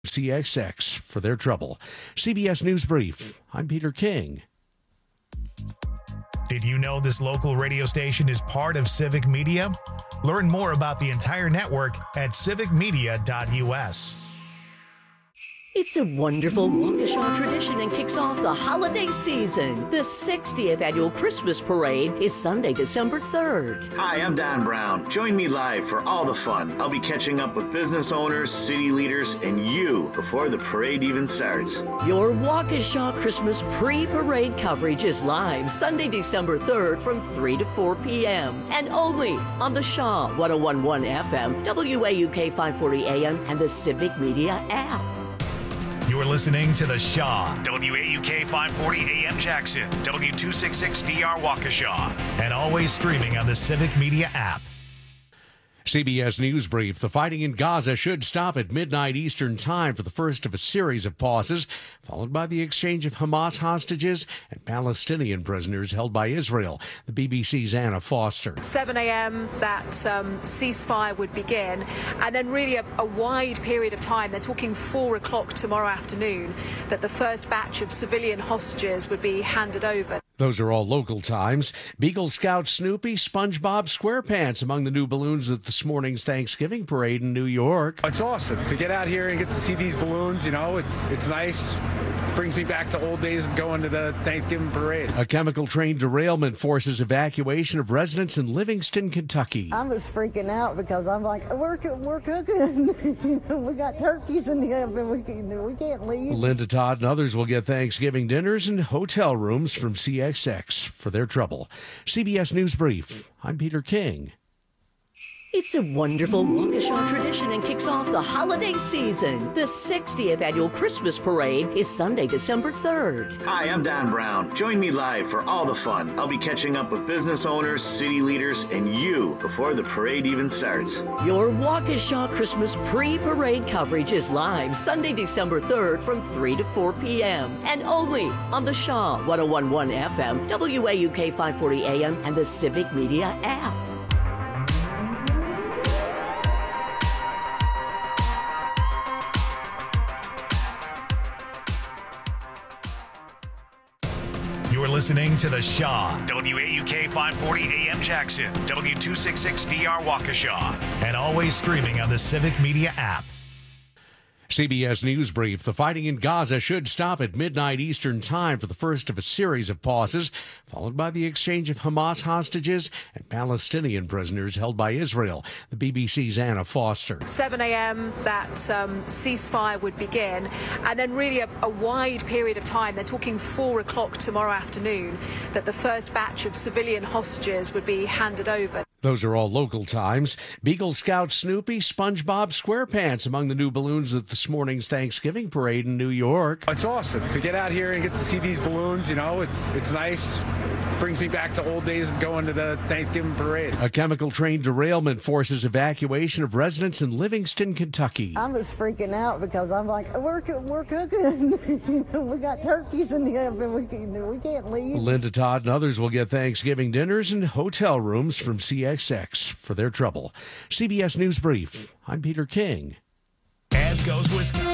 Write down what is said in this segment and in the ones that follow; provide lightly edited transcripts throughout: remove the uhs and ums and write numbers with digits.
CXX for their trouble. CBS News Brief. I'm Peter King. Did you know this local radio station is part of Civic Media? Learn more about the entire network at civicmedia.us. It's a wonderful Waukesha tradition and kicks off the holiday season. The 60th annual Christmas Parade is Sunday, December 3rd. Hi, I'm Don Brown. Join me live for all the fun. I'll be catching up with business owners, city leaders, and you before the parade even starts. Your Waukesha Christmas pre-parade coverage is live Sunday, December 3rd from 3 to 4 p.m. and only on the Shaw 1011 FM, WAUK 540 AM, and the Civic Media app. You're listening to The Shaw, WAUK 540 AM Jackson, W266DR Waukesha, and always streaming on the Civic Media app. CBS News Brief. The fighting in Gaza should stop at midnight Eastern Time for the first of a series of pauses, followed by the exchange of Hamas hostages and Palestinian prisoners held by Israel. The BBC's Anna Foster. 7 a.m. that ceasefire would begin, and then really a wide period of time. They're talking 4 o'clock tomorrow afternoon that the first batch of civilian hostages would be handed over. Those are all local times. Beagle Scout Snoopy, SpongeBob SquarePants among the new balloons at this morning's Thanksgiving parade in New York. It's awesome to get out here and get to see these balloons. You know, it's nice. Brings me back to old days of going to the Thanksgiving parade. A chemical train derailment forces evacuation of residents in Livingston, Kentucky. I was freaking out because I'm like, we're cooking. We got turkeys in the oven. We can't leave. Linda Todd and others will get Thanksgiving dinners and hotel rooms from CXX for their trouble. CBS News Brief. I'm Peter King. It's a wonderful Waukesha tradition and kicks off the holiday season. The 60th annual Christmas Parade is Sunday, December 3rd. Hi, I'm Don Brown. Join me live for all the fun. I'll be catching up with business owners, city leaders, and you before the parade even starts. Your Waukesha Christmas pre-parade coverage is live Sunday, December 3rd from 3 to 4 p.m. and only on the Shaw 1011 FM, WAUK 540 AM, and the Civic Media app. You're listening to The Shaw, WAUK 540 AM Jackson, W266DR Waukesha, and always streaming on the Civic Media app. CBS News Brief. The fighting in Gaza should stop at midnight Eastern Time for the first of a series of pauses, followed by the exchange of Hamas hostages and Palestinian prisoners held by Israel. The BBC's Anna Foster. 7 a.m. that ceasefire would begin, and then really a wide period of time. They're talking 4 o'clock tomorrow afternoon that the first batch of civilian hostages would be handed over. Those are all local times. Beagle Scout Snoopy, SpongeBob SquarePants among the new balloons at this morning's Thanksgiving parade in New York. It's awesome to get out here and get to see these balloons. You know, it's nice. Brings me back to old days of going to the Thanksgiving parade. A chemical train derailment forces evacuation of residents in Livingston, Kentucky. I was freaking out because I'm like, we're cooking. We got turkeys in the oven. We can't leave. Linda Todd and others will get Thanksgiving dinners and hotel rooms from CXX for their trouble. CBS News Brief. I'm Peter King. As goes Wisconsin.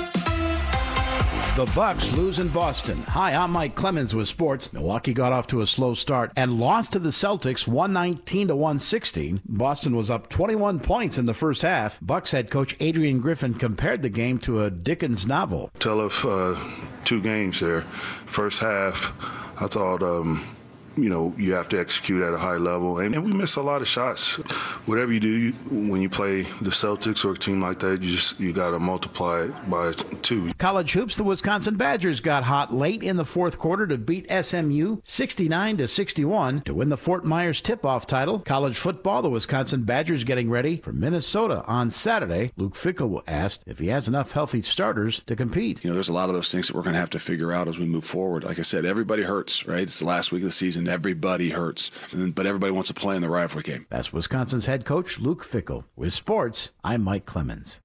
The Bucks lose in Boston. Hi, I'm Mike Clemens with sports. Milwaukee got off to a slow start and lost to the Celtics 119-116. Boston was up 21 points in the first half. Bucks head coach Adrian Griffin compared the game to a Dickens novel. Tell of 2 games there. First half, I thought you have to execute at a high level. And we miss a lot of shots. Whatever you do when you play the Celtics or a team like that, you got to multiply it by 2. College hoops, the Wisconsin Badgers got hot late in the fourth quarter to beat SMU 69-61 to win the Fort Myers tip-off title. College football, the Wisconsin Badgers getting ready for Minnesota on Saturday. Luke Fickell asked if he has enough healthy starters to compete. There's a lot of those things that we're going to have to figure out as we move forward. Like I said, everybody hurts, right? It's the last week of the season. Everybody hurts, but everybody wants to play in the rivalry game. That's Wisconsin's head coach, Luke Fickell. With sports, I'm Mike Clemens.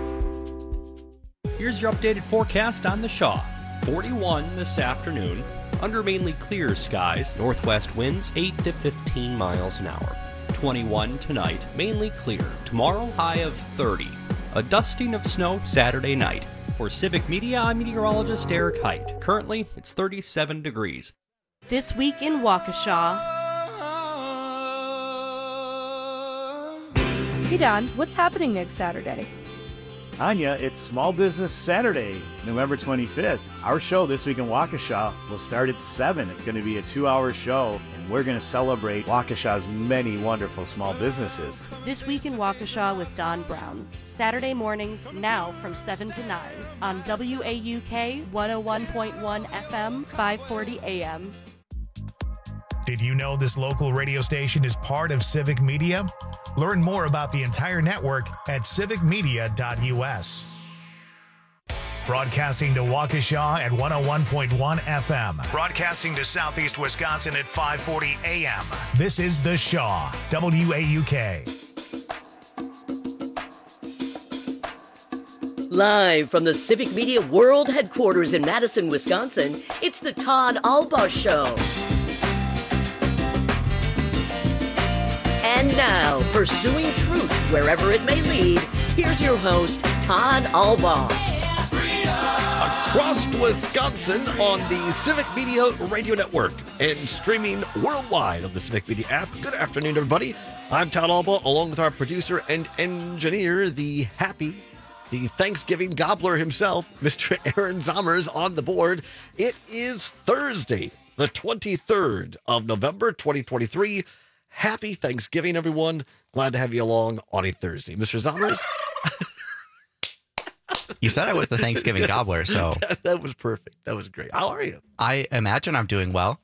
Here's your updated forecast on the Shaw. 41 this afternoon, under mainly clear skies, northwest winds 8 to 15 miles an hour. 21 tonight, mainly clear. Tomorrow, high of 30. A dusting of snow Saturday night. For Civic Media, I'm meteorologist Eric Height. Currently, it's 37 degrees. This week in Waukesha. Hey Don, what's happening next Saturday? Anya, it's Small Business Saturday, November 25th. Our show This Week in Waukesha will start at 7. It's going to be a 2-hour show, and we're going to celebrate Waukesha's many wonderful small businesses. This Week in Waukesha with Don Brown. Saturday mornings now from 7 to 9 on WAUK 101.1 FM, 540 AM. Did you know this local radio station is part of Civic Media? Learn more about the entire network at civicmedia.us. Broadcasting to Waukesha at 101.1 FM. Broadcasting to Southeast Wisconsin at 540 AM. This is The Shaw, WAUK. Live from the Civic Media World Headquarters in Madison, Wisconsin, it's the Todd Albaugh Show. And now, pursuing truth wherever it may lead, here's your host, Todd Albaugh. Across Wisconsin on the Civic Media Radio Network and streaming worldwide on the Civic Media app. Good afternoon, everybody. I'm Todd Albaugh, along with our producer and engineer, the Thanksgiving gobbler himself, Mr. Aaron Zommers, on the board. It is Thursday, the 23rd of November, 2023. Happy Thanksgiving, everyone. Glad to have you along on a Thursday. Mr. Zommers? You said I was the Thanksgiving gobbler, so... That was perfect. That was great. How are you? I imagine I'm doing well.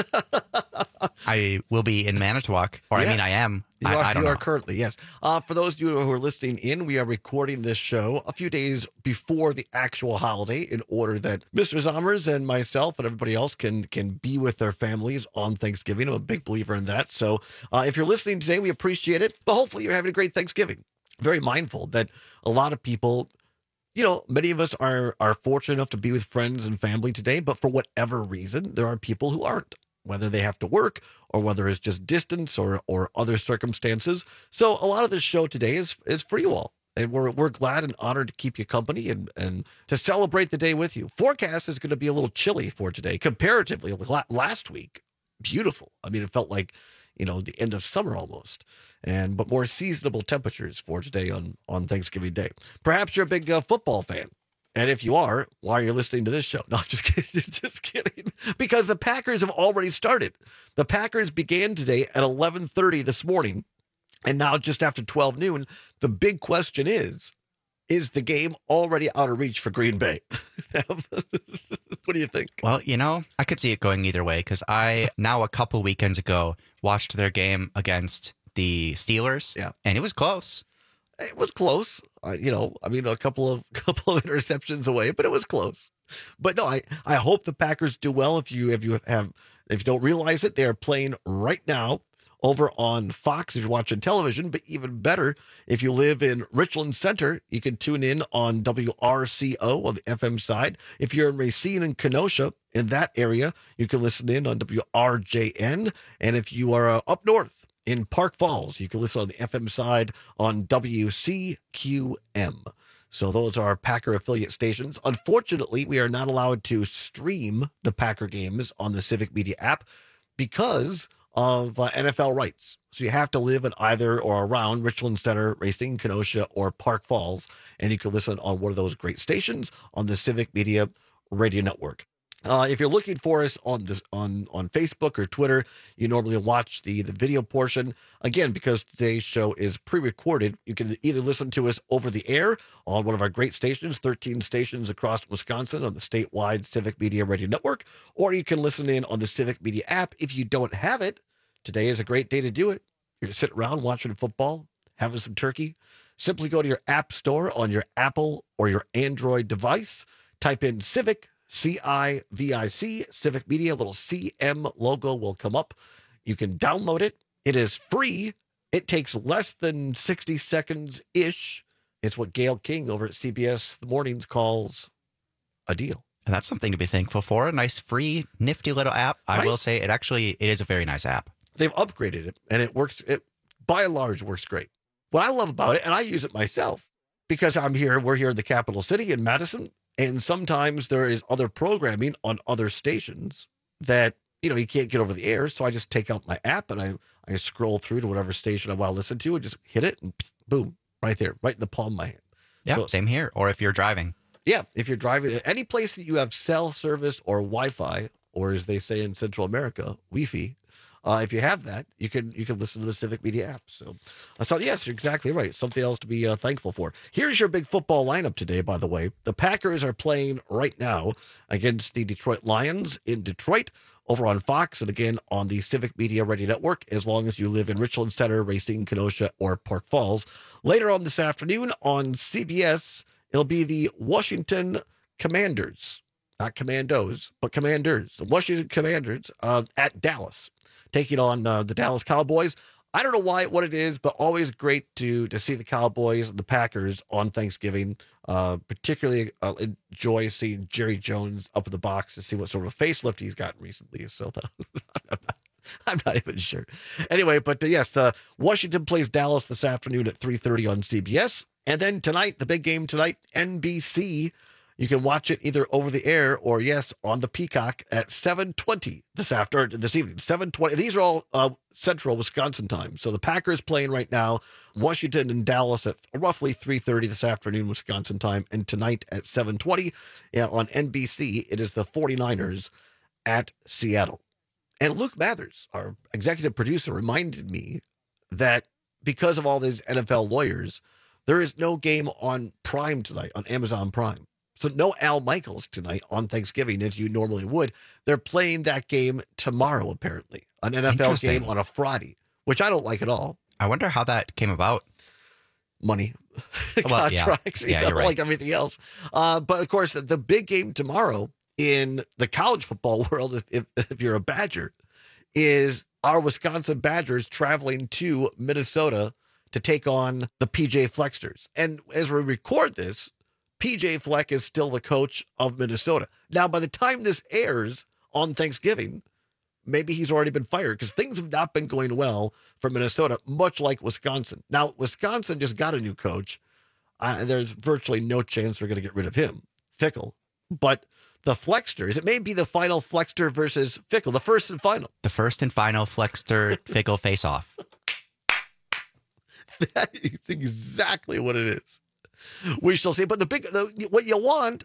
I will be in Manitowoc, or yes. I am. I don't know. You are currently, yes. For those of you who are listening in, we are recording this show a few days before the actual holiday in order that Mr. Zommers and myself and everybody else can be with their families on Thanksgiving. I'm a big believer in that. So if you're listening today, we appreciate it. But hopefully you're having a great Thanksgiving. Very mindful that a lot of people... You know, many of us are fortunate enough to be with friends and family today, but for whatever reason, there are people who aren't, whether they have to work or whether it's just distance or other circumstances. So a lot of this show today is for you all. And we're glad and honored to keep you company and to celebrate the day with you. Forecast is going to be a little chilly for today, comparatively. Last week, beautiful. I mean, it felt like, the end of summer almost. But more seasonable temperatures for today on Thanksgiving Day. Perhaps you're a big football fan. And if you are, why are you listening to this show? No, I'm just kidding. Just kidding. Because the Packers have already started. The Packers began today at 11:30 this morning. And now just after 12 noon, the big question is the game already out of reach for Green Bay? What do you think? Well, I could see it going either way because I, now a couple weekends ago, watched their game against the Steelers. Yeah. And it was close. It was close. A couple of interceptions away, but it was close. But no, I hope the Packers do well. If you don't realize it, they're playing right now over on Fox if you're watching television, but even better, if you live in Richland Center, you can tune in on WRCO on the FM side. If you're in Racine and Kenosha, in that area, you can listen in on WRJN. And if you are up north in Park Falls, you can listen on the FM side on WCQM. So those are our Packer affiliate stations. Unfortunately, we are not allowed to stream the Packer games on the Civic Media app because of NFL rights. So you have to live in either or around Richland Center, Racine, Kenosha, or Park Falls, and you can listen on one of those great stations on the Civic Media Radio Network. If you're looking for us on Facebook or Twitter, you normally watch the video portion. Again, because today's show is pre-recorded, you can either listen to us over the air on one of our great stations, 13 stations across Wisconsin on the statewide Civic Media Radio Network, or you can listen in on the Civic Media app. If you don't have it, today is a great day to do it. You're sitting around watching football, having some turkey. Simply go to your app store on your Apple or your Android device, type in Civic, CIVIC, Civic Media, a little CM logo will come up. You can download it. It is free. It takes less than 60 seconds-ish. It's what Gail King over at CBS The Mornings calls a deal. And that's something to be thankful for. A nice, free, nifty little app. I will say it is a very nice app. They've upgraded it, and it works. It, by and large, works great. What I love about it, and I use it myself, because we're here in the capital city in Madison, and sometimes there is other programming on other stations that, you can't get over the air. So I just take out my app and I scroll through to whatever station I want to listen to and just hit it and boom, right there, right in the palm of my hand. Yeah, so, same here. Or if you're driving. Yeah, if you're driving, any place that you have cell service or Wi-Fi, or as they say in Central America, Wi-Fi, if you have that, you can listen to the Civic Media app. So yes, you're exactly right. Something else to be thankful for. Here's your big football lineup today, by the way. The Packers are playing right now against the Detroit Lions in Detroit over on Fox and again on the Civic Media Radio Network, as long as you live in Richland Center, Racine, Kenosha, or Park Falls. Later on this afternoon on CBS, it'll be the Washington Commanders, not Commandos, but Commanders, the Washington Commanders at Dallas, taking on the Dallas Cowboys. I don't know what it is, but always great to see the Cowboys and the Packers on Thanksgiving. Particularly enjoy seeing Jerry Jones up in the box to see what sort of facelift he's gotten recently. So I'm not even sure. Anyway, but yes, Washington plays Dallas this afternoon at 3:30 on CBS. And then tonight, the big game tonight, NBC. You can watch it either over the air or, yes, on the Peacock at 7:20 this evening. 7:20. These are all Central Wisconsin time. So the Packers playing right now, Washington and Dallas at roughly 3:30 this afternoon Wisconsin time, and tonight at 7:20 on NBC, it is the 49ers at Seattle. And Luke Mathers, our executive producer, reminded me that because of all these NFL lawyers, there is no game on Prime tonight, on Amazon Prime. So no Al Michaels tonight on Thanksgiving as you normally would. They're playing that game tomorrow, apparently. An NFL game on a Friday, which I don't like at all. I wonder how that came about. Money. Well, contracts, yeah, you're right. like everything else. But of course, the big game tomorrow in the college football world, if you're a Badger, is our Wisconsin Badgers traveling to Minnesota to take on the PJ Flexters. And as we record this, PJ Fleck is still the coach of Minnesota. Now, by the time this airs on Thanksgiving, maybe he's already been fired because things have not been going well for Minnesota, much like Wisconsin. Now, Wisconsin just got a new coach. There's virtually no chance they're going to get rid of him, Fickle. But the Flexters, it may be the final Flexter versus Fickle, the first and final. The first and final Flexter-Fickle face-off. That is exactly what it is. We shall see. But what you want,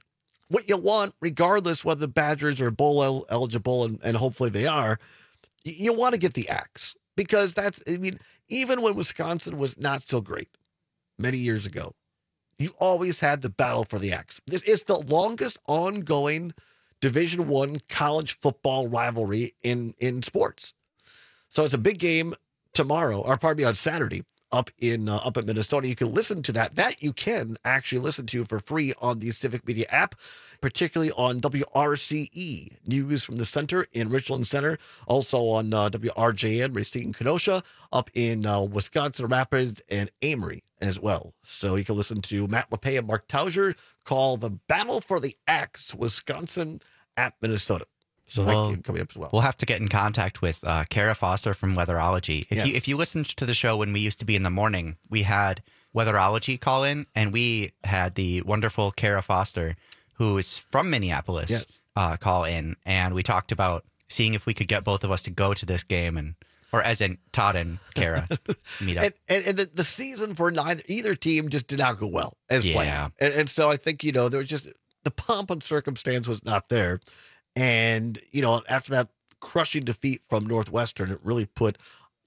regardless whether the Badgers are bowl eligible, and hopefully they are, you want to get the axe. Because even when Wisconsin was not so great many years ago, you always had the battle for the axe. It's the longest ongoing Division I college football rivalry in sports. So it's a big game tomorrow, or pardon me, on Saturday. Up at Minnesota. You can listen to that you can actually listen to for free on the Civic Media app, particularly on WRCE, News from the Center in Richland Center, also on WRJN, Racine, Kenosha, up in Wisconsin Rapids and Amory as well. So you can listen to Matt LePay and Mark Tauger call The Battle for the Axe, Wisconsin at Minnesota. So that game coming up as well. We'll have to get in contact with Kara Foster from Weatherology. If you listened to the show when we used to be in the morning, we had Weatherology call in, and we had the wonderful Kara Foster, who is from Minneapolis, call in, and we talked about seeing if we could get both of us to go to this game, or as in Todd and Kara meet up. And the season for either team just did not go well as planned. And so I think there was just the pomp and circumstance was not there. And, after that crushing defeat from Northwestern, it really put,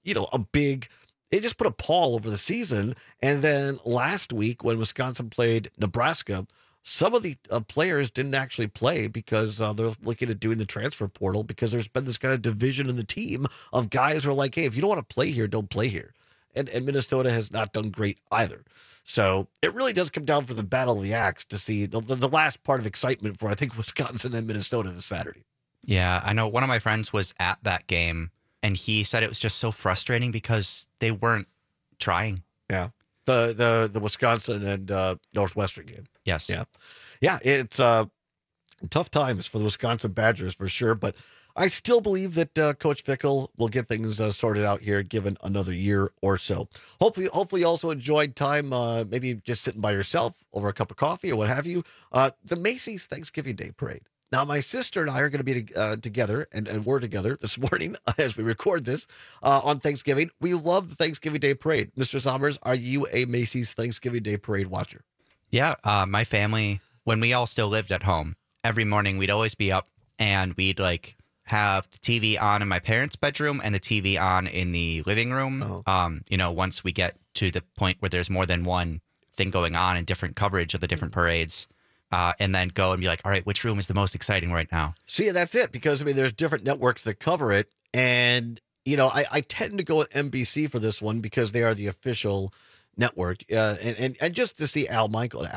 it just put a pall over the season. And then last week when Wisconsin played Nebraska, some of the players didn't actually play because they're looking at doing the transfer portal because there's been this kind of division in the team of guys who are like, hey, if you don't want to play here, don't play here. And Minnesota has not done great either. So it really does come down for the battle of the axe to see the last part of excitement for, I think, Wisconsin and Minnesota this Saturday. Yeah, I know one of my friends was at that game, and he said it was just so frustrating because they weren't trying. Yeah, the Wisconsin and Northwestern game. Yes. Yeah. It's Tough times for the Wisconsin Badgers for sure, but I still believe that Coach Fickell will get things sorted out here, given another year or so. Hopefully you also enjoyed time, maybe just sitting by yourself over a cup of coffee or what have you. The Macy's Thanksgiving Day Parade. Now, my sister and I are going to be together, and we're together this morning as we record this on Thanksgiving. We love the Thanksgiving Day Parade. Mr. Sommers, are you a Macy's Thanksgiving Day Parade watcher? Yeah, my family, when we all still lived at home, every morning we'd always be up and we'd like have the TV on in my parents' bedroom and the TV on in the living room. Once we get to the point where there's more than one thing going on in different coverage of the different parades, and then go and be like, all right, which room is the most exciting right now? See, that's it. Because, there's different networks that cover it. And, I tend to go with NBC for this one because they are the official network. And just to see Al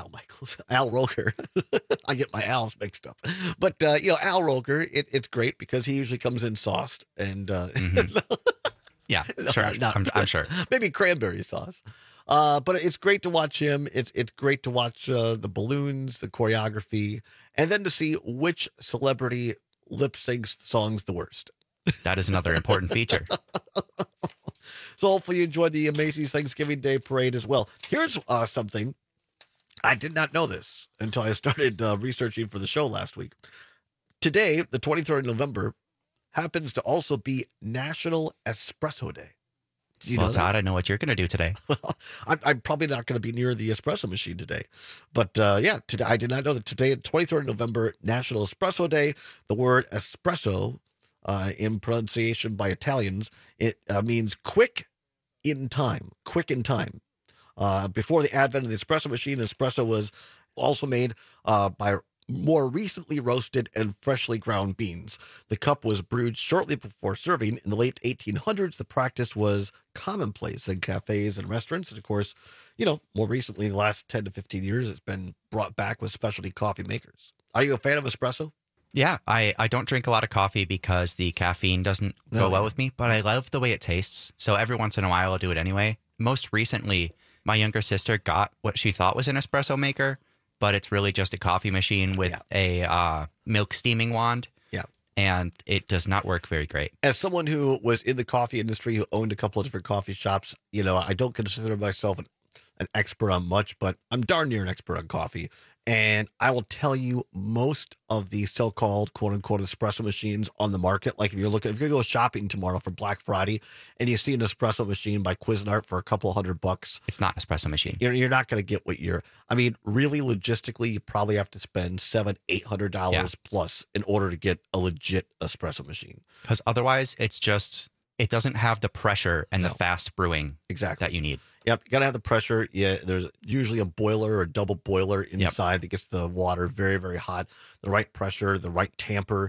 Roker. I get my Al's mixed up. But, Al Roker, it's great because he usually comes in sauced. And yeah, sure. I'm sure. Maybe cranberry sauce. But it's great to watch him. It's great to watch the balloons, the choreography, and then to see which celebrity lip syncs songs the worst. That is another important feature. So hopefully you enjoyed the Macy's Thanksgiving Day Parade as well. Here's something. I did not know this until I started researching for the show last week. Today, the 23rd of November, happens to also be National Espresso Day. Todd, I know what you're going to do today. Well, I'm probably not going to be near the espresso machine today. But today, I did not know that today, 23rd of November, National Espresso Day. The word espresso, in pronunciation by Italians, it means quick in time. Before the advent of the espresso machine, espresso was also made by more recently roasted and freshly ground beans. The cup was brewed shortly before serving. In the late 1800s, the practice was commonplace in cafes and restaurants. And of course, more recently, in the last 10 to 15 years, it's been brought back with specialty coffee makers. Are you a fan of espresso? Yeah, I don't drink a lot of coffee because the caffeine doesn't go well with me, but I love the way it tastes. So every once in a while, I'll do it anyway. Most recently, my younger sister got what she thought was an espresso maker, but it's really just a coffee machine with a milk steaming wand. Yeah. And it does not work very great. As someone who was in the coffee industry, who owned a couple of different coffee shops, I don't consider myself an expert on much, but I'm darn near an expert on coffee. And I will tell you, most of the so-called quote-unquote espresso machines on the market, like if you're going to go shopping tomorrow for Black Friday and you see an espresso machine by Cuisinart for a couple $100, it's not an espresso machine. You're not going to get what really logistically, you probably have to spend $700-800 plus in order to get a legit espresso machine. Because otherwise, it doesn't have the pressure and the fast brewing that you need. Yep, you got to have the pressure. Yeah, there's usually a boiler or a double boiler inside that gets the water very, very hot. The right pressure, the right tamper.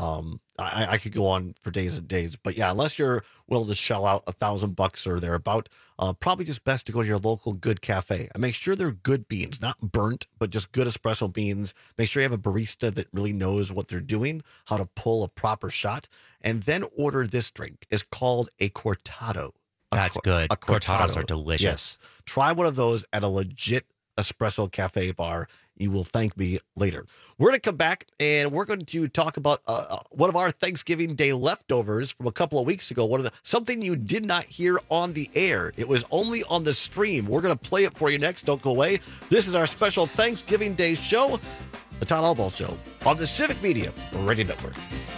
I could go on for days and days. But yeah, unless you're willing to shell out $1,000 or thereabout, probably just best to go to your local good cafe. And make sure they're good beans, not burnt, but just good espresso beans. Make sure you have a barista that really knows what they're doing, how to pull a proper shot. And then order this drink. It's called a cortado. That's good. Cortados are delicious. Yes. Try one of those at a legit espresso cafe bar. You will thank me later. We're going to come back and we're going to talk about one of our Thanksgiving Day leftovers from a couple of weeks ago. Something you did not hear on the air. It was only on the stream. We're going to play it for you next. Don't go away. This is our special Thanksgiving Day show, the Todd Albaugh Show, on the Civic Media Radio Network.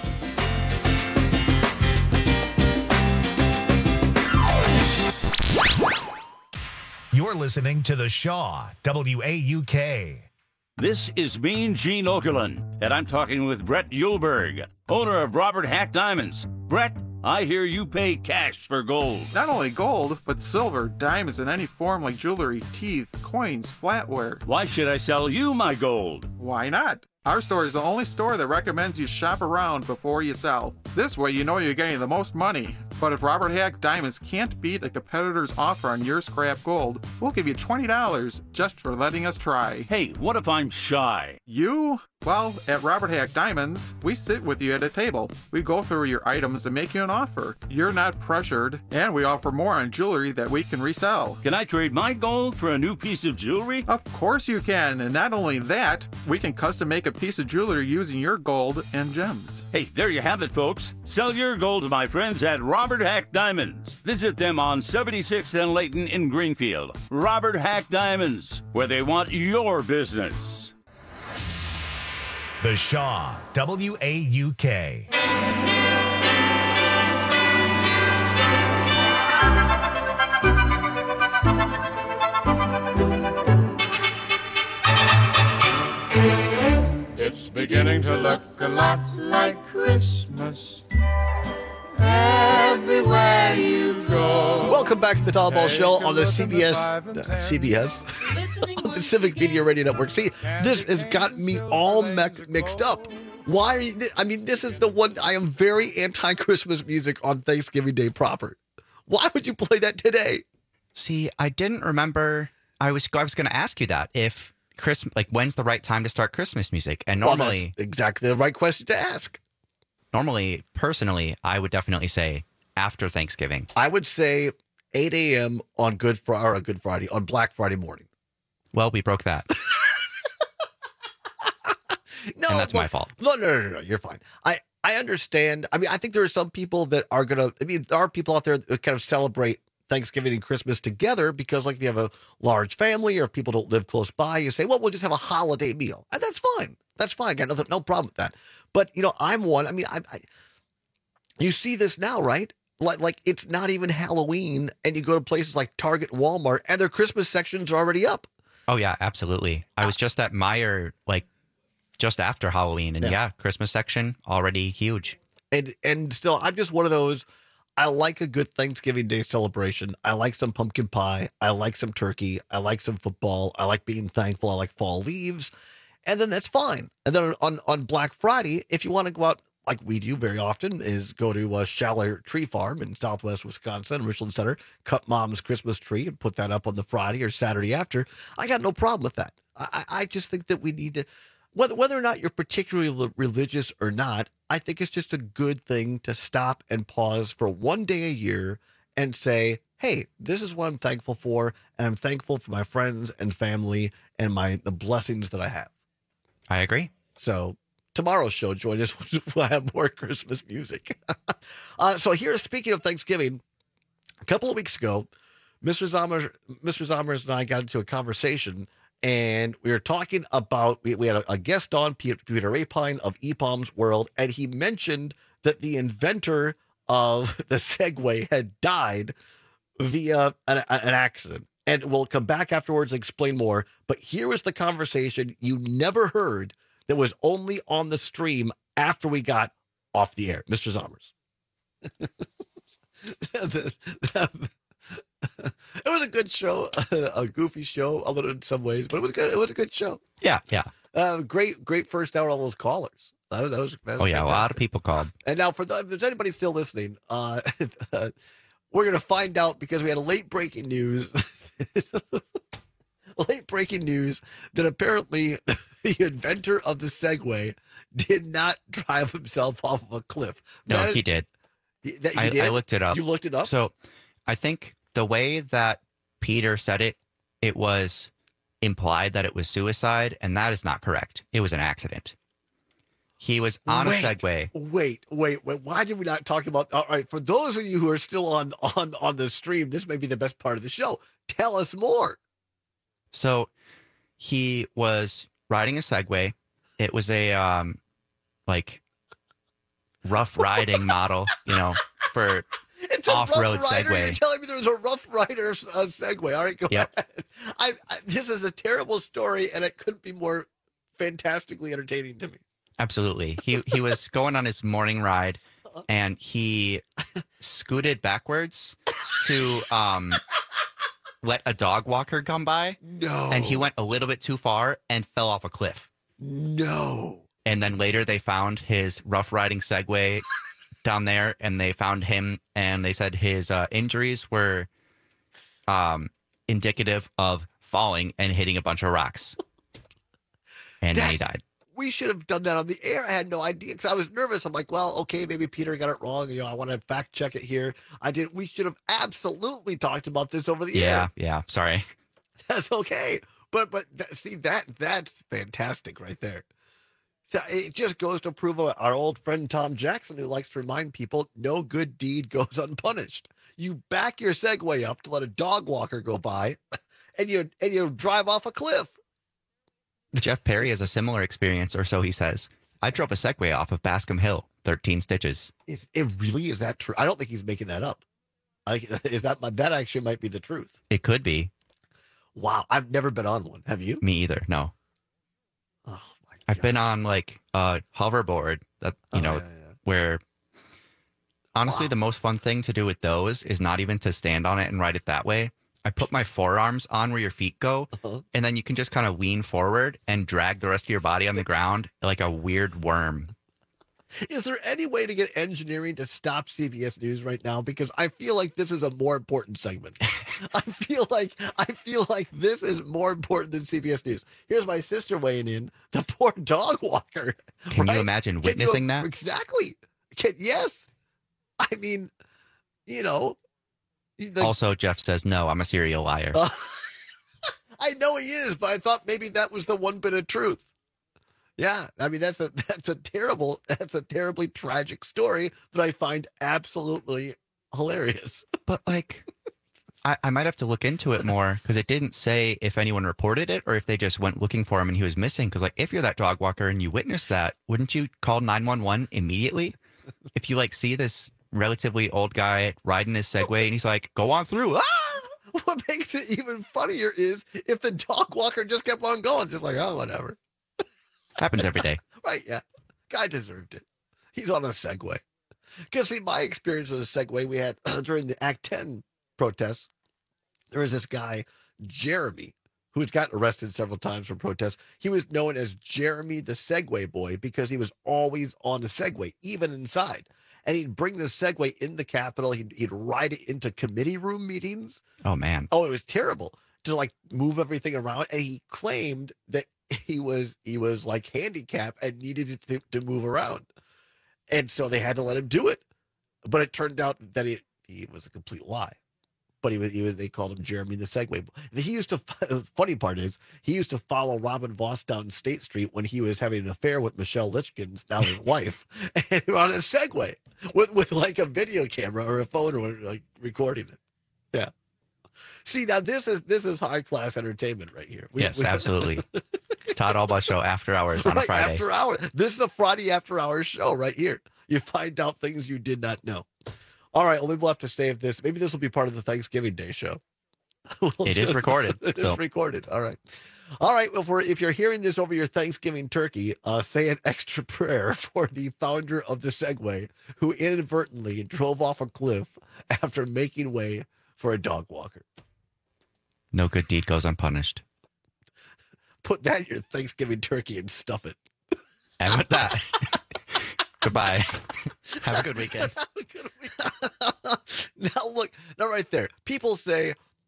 You're listening to The Shaw, WAUK. This is Mean Gene Okerlund, and I'm talking with Brett Yulberg, owner of Robert Hack Diamonds. Brett, I hear you pay cash for gold. Not only gold, but silver, diamonds in any form like jewelry, teeth, coins, flatware. Why should I sell you my gold? Why not? Our store is the only store that recommends you shop around before you sell. This way you know you're getting the most money. But if Robert Hack Diamonds can't beat a competitor's offer on your scrap gold, we'll give you $20 just for letting us try. Hey, what if I'm shy? You? Well, at Robert Hack Diamonds, we sit with you at a table. We go through your items and make you an offer. You're not pressured, and we offer more on jewelry that we can resell. Can I trade my gold for a new piece of jewelry? Of course you can, and not only that, we can custom make a piece of jewelry using your gold and gems. Hey, there you have it, folks. Sell your gold to my friends at Robert Hack Diamonds. Visit them on 76th and Layton in Greenfield. Robert Hack Diamonds, where they want your business. The Shaw, WAUK. It's beginning to look a lot like Christmas everywhere you go. Welcome back to the Tom Ball Show on the CBS, on the Civic Media Radio Network. See, this has got me all mixed up. Why are you, I mean, this is the one, I am very anti-Christmas music on Thanksgiving Day proper. Why would you play that today? See, I didn't remember. I was going to ask you that if Christmas, like, when's the right time to start Christmas music? And normally, well, that's exactly the right question to ask. Normally, personally, I would definitely say after Thanksgiving. I would say 8 a.m. on Good Friday, on Black Friday morning. Well, we broke that. No, and that's my fault. No, you're fine. I understand. I mean, I think there are some people that are going to, I mean, there are people out there that kind of celebrate Thanksgiving and Christmas together because, like, if you have a large family or if people don't live close by, you say, well, we'll just have a holiday meal. And that's fine. That's fine. I got no problem with that. But, you know, I'm one. I mean, you see this now, right? Like it's not even Halloween, and you go to places like Target, Walmart, and their Christmas sections are already up. Oh, yeah, absolutely. I was just at Meijer, like, just after Halloween, and yeah, Christmas section already huge. And still, I'm just one of those. I like a good Thanksgiving Day celebration. I like some pumpkin pie. I like some turkey. I like some football. I like being thankful. I like fall leaves. And then that's fine. And then on Black Friday, if you want to go out, like we do very often, is go to Schaller Tree Farm in Southwest Wisconsin, Richland Center, cut Mom's Christmas tree and put that up on the Friday or Saturday after. I got no problem with that. I just think that we need to, whether or not you're particularly religious or not, I think it's just a good thing to stop and pause for one day a year and say, hey, this is what I'm thankful for, and I'm thankful for my friends and family and the blessings that I have. I agree. So tomorrow's show, join us. We'll have more Christmas music. So here, speaking of Thanksgiving, a couple of weeks ago, Mr. Zommers and I got into a conversation, and we were talking about, we had a guest on, Peter Rapine of EPOM's World, and he mentioned that the inventor of the Segway had died via an accident. And we'll come back afterwards and explain more. But here was the conversation you never heard that was only on the stream after we got off the air. Mr. Zommers. It was a good show, a goofy show, a little in some ways, but it was good. It was a good show. Yeah. Great first hour, all those callers. That was oh, yeah, fantastic. A lot of people called. And now, if there's anybody still listening, we're going to find out because we had a late breaking news. Late breaking news that apparently the inventor of the Segway did not drive himself off of a cliff. No, he did. I looked it up. You looked it up? So I think the way that Peter said it, it was implied that it was suicide, and that is not correct. It was an accident. He was on a Segway. Wait. Why did we not talk about? All right, for those of you who are still on the stream, this may be the best part of the show. Tell us more. So he was riding a Segway. It was a like rough riding model, for off-road Segway. You're telling me there was a Rough Rider Segway. All right, go ahead. This is a terrible story, and it couldn't be more fantastically entertaining to me. Absolutely. He was going on his morning ride, and he scooted backwards to let a dog walker come by. No. And he went a little bit too far and fell off a cliff. No. And then later they found his rough riding Segway down there, and they found him, and they said his injuries were indicative of falling and hitting a bunch of rocks. And then he died. We should have done that on the air. I had no idea because I was nervous. I'm like, well, okay, maybe Peter got it wrong. I want to fact check it here. I didn't. We should have absolutely talked about this over the air. Yeah. Sorry. That's okay. But see that's fantastic right there. So it just goes to prove our old friend Tom Jackson, who likes to remind people no good deed goes unpunished. You back your Segway up to let a dog walker go by, and you drive off a cliff. Jeff Perry has a similar experience, or so he says. I drove a Segway off of Bascom Hill, 13 stitches. It really is that true? I don't think he's making that up. That actually might be the truth. It could be. Wow, I've never been on one. Have you? Me either. No. Oh my God. I've been on like a hoverboard that where honestly the most fun thing to do with those is not even to stand on it and ride it that way. I put my forearms on where your feet go, and then you can just kind of lean forward and drag the rest of your body on the ground like a weird worm. Is there any way to get engineering to stop CBS News right now? Because I feel like this is a more important segment. I feel like this is more important than CBS News. Here's my sister weighing in. The poor dog walker. Can you imagine witnessing that? Exactly. Yes. I mean, Also, Jeff says, no, I'm a serial liar. I know he is, but I thought maybe that was the one bit of truth. Yeah, I mean that's a terribly tragic story that I find absolutely hilarious. But like, I might have to look into it more because it didn't say if anyone reported it or if they just went looking for him and he was missing. Because like, if you're that dog walker and you witness that, wouldn't you call 911 immediately? If you like see this relatively old guy riding his Segway and he's like, go on through. Ah! What makes it even funnier is if the dog walker just kept on going, just like, oh, whatever. Happens every day. Right, yeah. Guy deserved it. He's on a Segway. Because, see, my experience with a Segway we had during the Act 10 protests, there was this guy, Jeremy, who's gotten arrested several times for protests. He was known as Jeremy the Segway Boy because he was always on a Segway, even inside. And he'd bring the Segway in the Capitol. He'd ride it into committee room meetings. Oh, man. Oh, it was terrible to, like, move everything around. And he claimed that he was like handicapped and needed to move around. And so they had to let him do it. But it turned out that he was a complete lie. But they called him Jeremy the Segway. He used to, the funny part is, he used to follow Robin Voss down State Street when he was having an affair with Michelle Lichkins, now his wife, and on a Segway with like a video camera or a phone or like recording it. Yeah. See, now this is high class entertainment right here. Yes, absolutely. Todd Albaugh Show after hours on a Friday. After hours. This is a Friday after hours show right here. You find out things you did not know. All right, well, maybe we'll have to save this. Maybe this will be part of the Thanksgiving Day show. It is recorded. It is recorded. All right. All right. Well, if you're hearing this over your Thanksgiving turkey, say an extra prayer for the founder of the Segway who inadvertently drove off a cliff after making way for a dog walker. No good deed goes unpunished. Put that in your Thanksgiving turkey and stuff it. And with that, goodbye. Have a good weekend. Have a good weekend. Now right there. People say,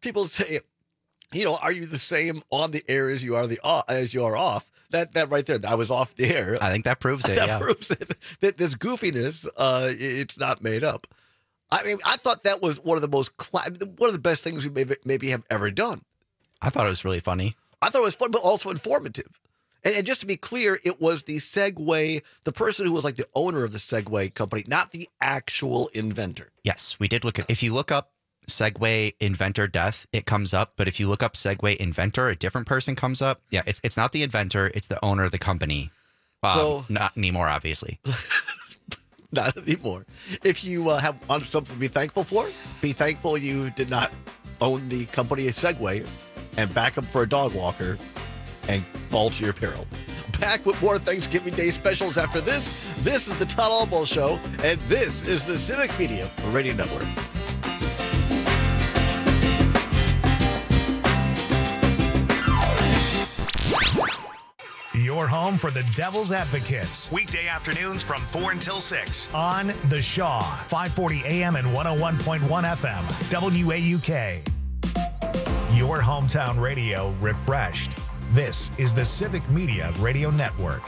are you the same on the air as you are off? That right there. I was off the air. I think that proves it. That proves it. That this goofiness, it's not made up. I mean, I thought that was one of the best things we maybe have ever done. I thought it was really funny. I thought it was fun, but also informative. And just to be clear, it was the Segway, the person who was like the owner of the Segway company, not the actual inventor. Yes, we did look at, if you look up Segway inventor death, it comes up. But if you look up Segway inventor, a different person comes up. Yeah, it's not the inventor, it's the owner of the company. So not anymore, obviously. Not anymore. If you have something to be thankful for, be thankful you did not own the company Segway and back up for a dog walker and fall to your peril. Back with more Thanksgiving Day specials after this. This is the Todd Albaugh Show, and this is the Civic Media Radio Network. Your home for the Devil's Advocates. Weekday afternoons from 4 until 6 on The Shaw, 540 AM and 101.1 FM, WAUK. Your hometown radio refreshed. This is the Civic Media Radio Network.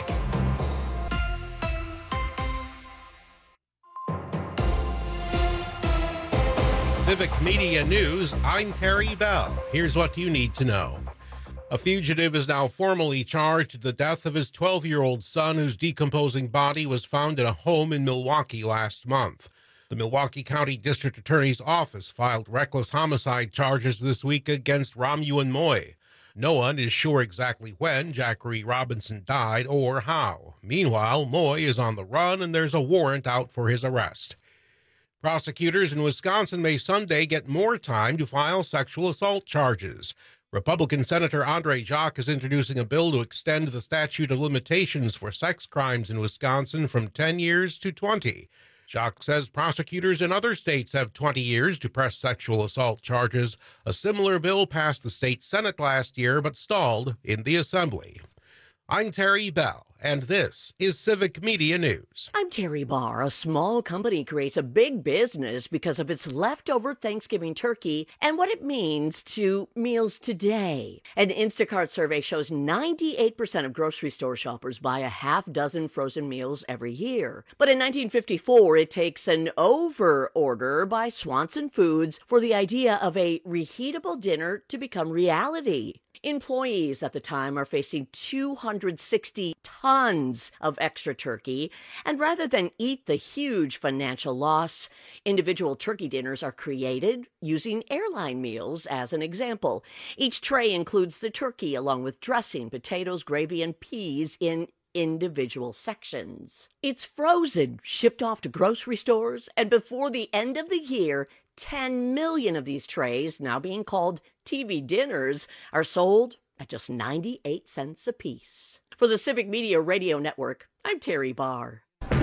Civic Media News, I'm Terry Bell. Here's what you need to know. A fugitive is now formally charged in the death of his 12-year-old son, whose decomposing body was found in a home in Milwaukee last month. The Milwaukee County District Attorney's Office filed reckless homicide charges this week against Romuald Moy. No one is sure exactly when Jackery Robinson died or how. Meanwhile, Moy is on the run and there's a warrant out for his arrest. Prosecutors in Wisconsin may Sunday get more time to file sexual assault charges. Republican Senator Andre Jacques is introducing a bill to extend the statute of limitations for sex crimes in Wisconsin from 10 years to 20. Jacques says prosecutors in other states have 20 years to press sexual assault charges. A similar bill passed the state Senate last year but stalled in the Assembly. I'm Terry Bell, and this is Civic Media News. I'm Terry Barr. A small company creates a big business because of its leftover Thanksgiving turkey and what it means to meals today. An Instacart survey shows 98% of grocery store shoppers buy a half dozen frozen meals every year. But in 1954, it takes an over order by Swanson Foods for the idea of a reheatable dinner to become reality. Employees at the time are facing 260 tons of extra turkey, and rather than eat the huge financial loss, individual turkey dinners are created using airline meals as an example. Each tray includes the turkey along with dressing, potatoes, gravy, and peas in individual sections. It's frozen, shipped off to grocery stores, and before the end of the year, 10 million of these trays, now being called TV dinners, are sold at just 98 cents a piece. For the Civic Media Radio Network, I'm Terry Barr.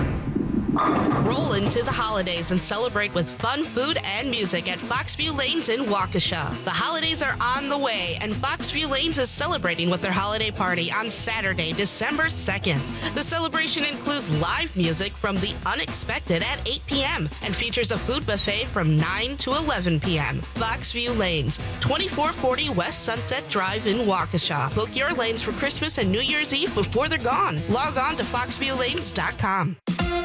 Roll into the holidays and celebrate with fun food and music at Foxview Lanes in Waukesha. The holidays are on the way, and Foxview Lanes is celebrating with their holiday party on Saturday, December 2nd. The celebration includes live music from The Unexpected at 8 p.m. and features a food buffet from 9 to 11 p.m. Foxview Lanes, 2440 West Sunset Drive in Waukesha. Book your lanes for Christmas and New Year's Eve before they're gone. Log on to foxviewlanes.com.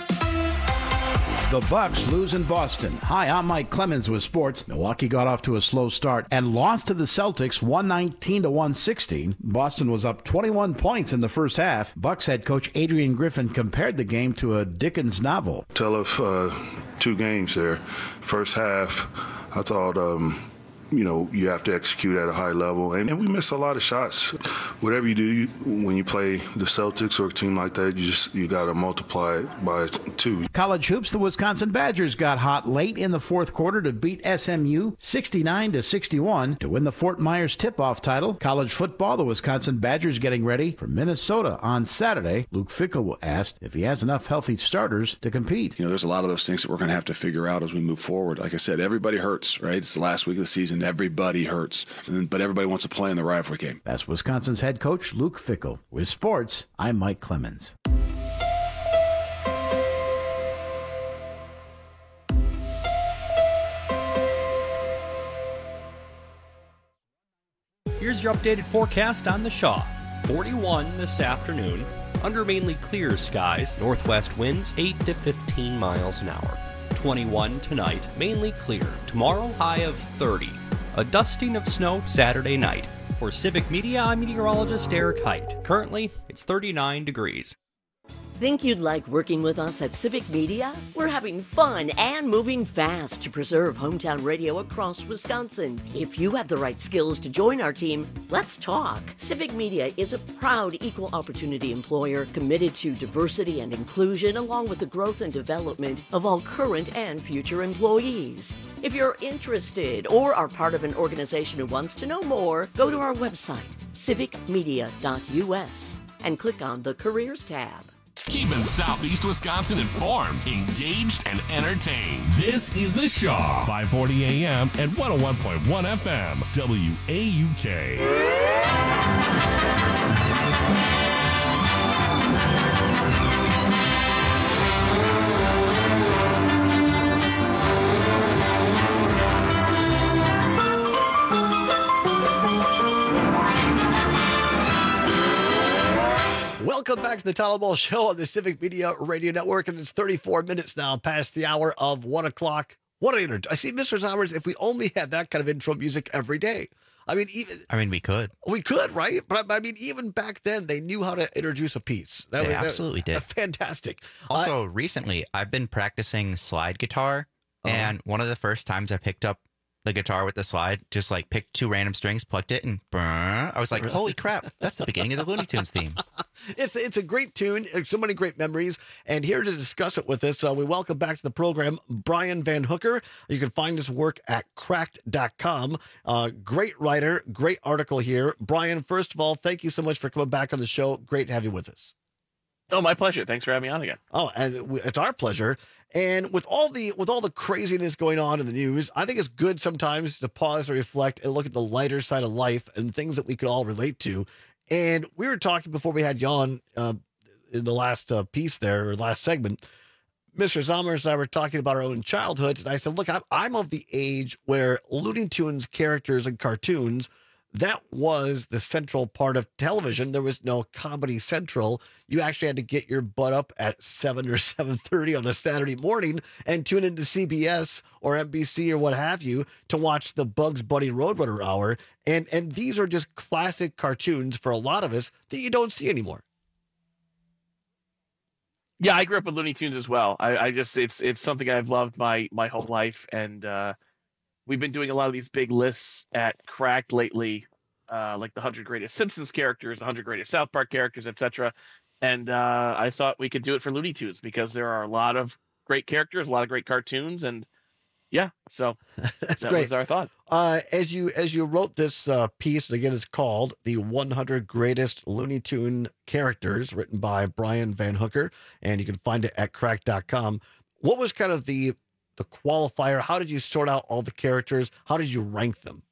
The Bucks lose in Boston. Hi, I'm Mike Clemens with sports. Milwaukee got off to a slow start and lost to the Celtics 119-116. Boston was up 21 points in the first half. Bucks head coach Adrian Griffin compared the game to a Dickens novel. Tell of 2 games there. First half, I thought, you have to execute at a high level. And we miss a lot of shots. Whatever you do, when you play the Celtics or a team like that, you got to multiply it by 2. College hoops, the Wisconsin Badgers got hot late in the fourth quarter to beat SMU 69-61 to win the Fort Myers tip-off title. College football, the Wisconsin Badgers getting ready for Minnesota on Saturday. Luke Fickell asked if he has enough healthy starters to compete. There's a lot of those things that we're going to have to figure out as we move forward. Like I said, everybody hurts, right? It's the last week of the season. Everybody hurts, but everybody wants to play in the rivalry game. That's Wisconsin's head coach, Luke Fickell. With sports, I'm Mike Clemens. Here's your updated forecast on the Shaw. 41 this afternoon. Under mainly clear skies, northwest winds 8 to 15 miles an hour. 21 tonight, mainly clear. Tomorrow, high of 30. A dusting of snow Saturday night. For Civic Media, I'm meteorologist Eric Height. Currently, it's 39 degrees. Think you'd like working with us at Civic Media? We're having fun and moving fast to preserve hometown radio across Wisconsin. If you have the right skills to join our team, let's talk. Civic Media is a proud equal opportunity employer committed to diversity and inclusion along with the growth and development of all current and future employees. If you're interested or are part of an organization who wants to know more, go to our website, civicmedia.us, and click on the Careers tab. Keeping Southeast Wisconsin informed, engaged, and entertained. This is The Shaw, 540 AM and 101.1 FM, WAUK. Welcome back to the Tyler Ball Show on the Civic Media Radio Network, and it's 34 minutes now past the hour of 1 o'clock. What an intro. I see Mr. Sommers, if we only had that kind of intro music every day. I mean, we could. We could, right? But I mean, even back then, they knew how to introduce a piece. They absolutely did. Fantastic. Also, recently, I've been practicing slide guitar, and one of the first times I picked up the guitar with the slide, just like picked 2 random strings, plugged it, and I was like, holy crap, that's the beginning of the Looney Tunes theme. It's a great tune. There's so many great memories. And here to discuss it with us, we welcome back to the program Brian Van Hooker. You can find his work at cracked.com. Great writer, great article here. Brian, first of all, thank you so much for coming back on the show. Great to have you with us. Oh, my pleasure. Thanks for having me on again. Oh, and it's our pleasure. And with all the craziness going on in the news, I think it's good sometimes to pause and reflect and look at the lighter side of life and things that we could all relate to. And we were talking before we had you on in the last piece there, or last segment. Mr. Sommers and I were talking about our own childhoods, and I said, look, I'm of the age where Looney Tunes characters and cartoons, that was the central part of television. There was no Comedy Central. You actually had to get your butt up at 7 or 7:30 on a Saturday morning and tune into CBS or NBC or what have you to watch the Bugs Bunny Roadrunner Hour. And these are just classic cartoons for a lot of us that you don't see anymore. Yeah, I grew up with Looney Tunes as well. I just it's something I've loved my whole life, and we've been doing a lot of these big lists at Cracked lately, like the 100 greatest Simpsons characters, the 100 greatest South Park characters, etc. And I thought we could do it for Looney Tunes because there are a lot of great characters, a lot of great cartoons, and yeah, so that was our thought. As you wrote this piece, and again, it's called "The 100 Greatest Looney Tune Characters," written by Brian Van Hooker, and you can find it at cracked.com. What was kind of the qualifier? How did you sort out all the characters? How did you rank them?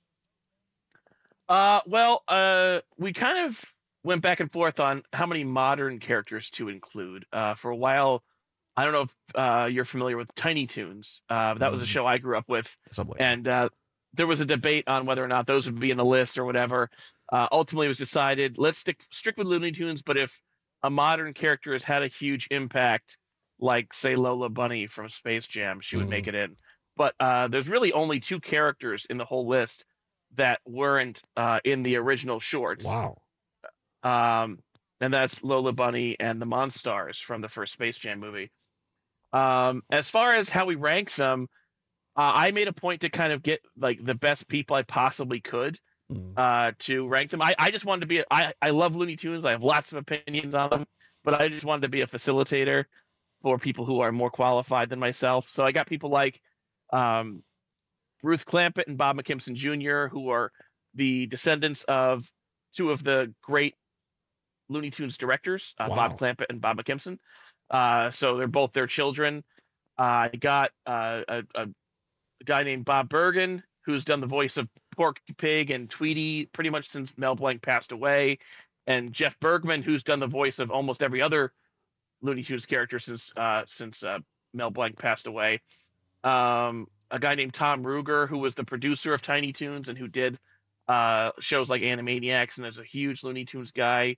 We kind of went back and forth on how many modern characters to include. For a while, I don't know if you're familiar with Tiny Toons. That was a show I grew up with. And there was a debate on whether or not those would be in the list or whatever. Ultimately, it was decided, let's stick strict with Looney Tunes, but if a modern character has had a huge impact, like, say, Lola Bunny from Space Jam, she would make it in. But there's really only 2 characters in the whole list that weren't in the original shorts. Wow. And that's Lola Bunny and the Monstars from the first Space Jam movie. As far as how we rank them, I made a point to kind of get like the best people I possibly could to rank them. I just wanted to be I love Looney Tunes. I have lots of opinions on them, but I just wanted to be a facilitator for people who are more qualified than myself. So I got people like Ruth Clampett and Bob McKimson Jr., who are the descendants of 2 of the great Looney Tunes directors, Bob Clampett and Bob McKimson. So they're both their children. I got a guy named Bob Bergen, who's done the voice of Porky Pig and Tweety pretty much since Mel Blanc passed away, and Jeff Bergman, who's done the voice of almost every other Looney Tunes character since Mel Blanc passed away. A guy named Tom Ruger, who was the producer of Tiny Toons and who did shows like Animaniacs and is a huge Looney Tunes guy.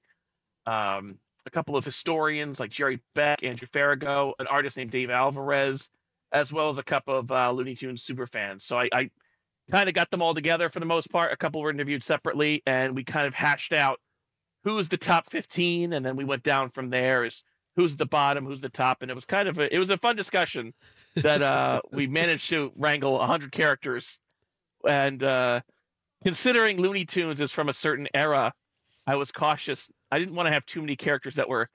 A couple of historians like Jerry Beck, Andrew Farrago, an artist named Dave Alvarez, as well as a couple of Looney Tunes super fans. So I kind of got them all together for the most part. A couple were interviewed separately, and we kind of hashed out who's the top 15, and then we went down from there as who's the bottom, who's the top, and it was kind of a fun discussion that we managed to wrangle 100 characters. And considering Looney Tunes is from a certain era, I was cautious. I didn't want to have too many characters that were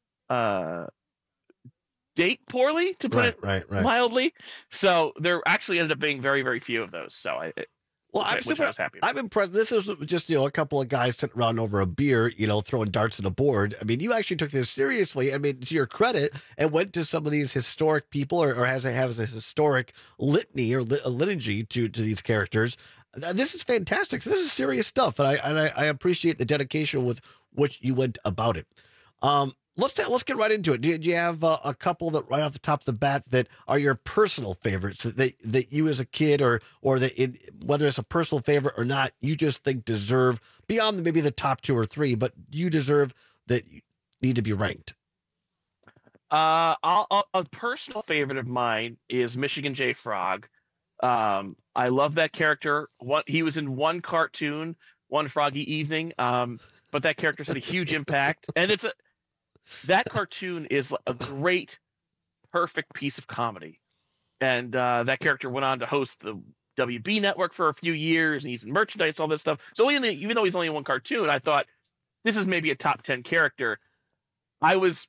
date poorly, to put it mildly. So there actually ended up being very, very few of those. So I was happy about. I'm impressed. This is just, a couple of guys sitting around over a beer, throwing darts at a board. I mean, you actually took this seriously. I mean, to your credit, and went to some of these historic people, or has a historic litany or a liturgy to these characters. This is fantastic. So this is serious stuff, and I appreciate the dedication with which you went about it. Let's get right into it. Do you have a couple that right off the top of the bat that are your personal favorites that you as a kid or that whether it's a personal favorite or not, you just think deserve beyond maybe the top 2 or 3, but you deserve that need to be ranked? A personal favorite of mine is Michigan J. Frog. I love that character. He was in one cartoon, One Froggy Evening, but that character's had a huge impact. And that cartoon is a great, perfect piece of comedy. And that character went on to host the WB network for a few years, and he's in merchandise, all this stuff. So even though he's only in one cartoon, I thought this is maybe a top 10 character. I was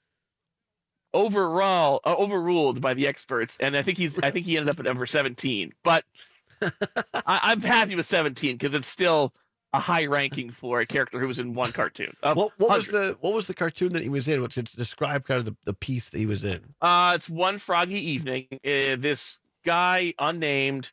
overruled by the experts, and I think he ended up at number 17. But I'm happy with 17 because it's still a high ranking for a character who was in one cartoon. What was the cartoon that he was in? What's describe kind of the piece that he was in? It's One Froggy Evening. This guy, unnamed,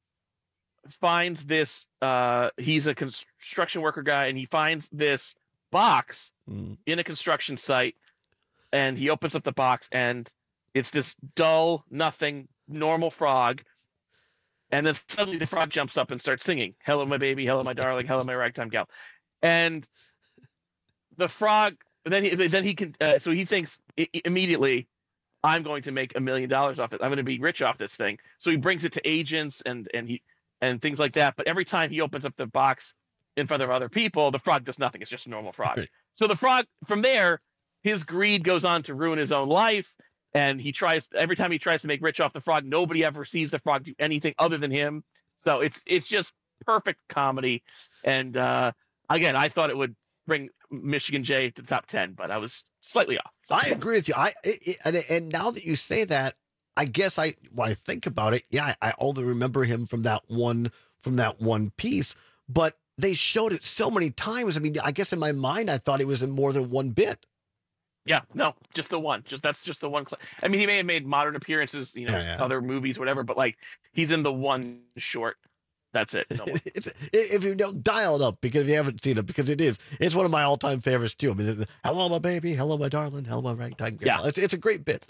finds this. He's a construction worker guy, and he finds this box in a construction site, and he opens up the box, and it's this dull, nothing, normal frog. And then suddenly the frog jumps up and starts singing, "Hello, my baby. Hello, my darling. Hello, my ragtime gal." And the frog, then he can. So he thinks immediately, "I'm going to make $1 million off it. I'm going to be rich off this thing." So he brings it to agents and things like that. But every time he opens up the box in front of other people, the frog does nothing. It's just a normal frog. So the frog, from there, his greed goes on to ruin his own life. And every time he tries to make rich off the frog, nobody ever sees the frog do anything other than him. So it's just perfect comedy. And again, I thought it would bring Michigan J to the top 10, but I was slightly off. So. I agree with you. And now that you say that, I guess when I think about it, yeah, I only remember him from that one piece, but they showed it so many times. I mean, I guess in my mind, I thought it was in more than one bit. Yeah, no, just the one. That's just the one. I mean, he may have made modern appearances, other movies, whatever, but like he's in the one short. That's it. No if you don't dial it up, because if you haven't seen it, because it's one of my all-time favorites too. I mean, "Hello, my baby. Hello, my darling. Hello, my ragtime girl." Yeah, it's a great bit.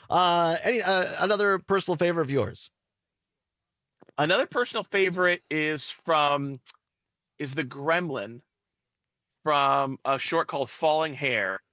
Another personal favorite of yours? Another personal favorite is the Gremlin from a short called Falling Hair.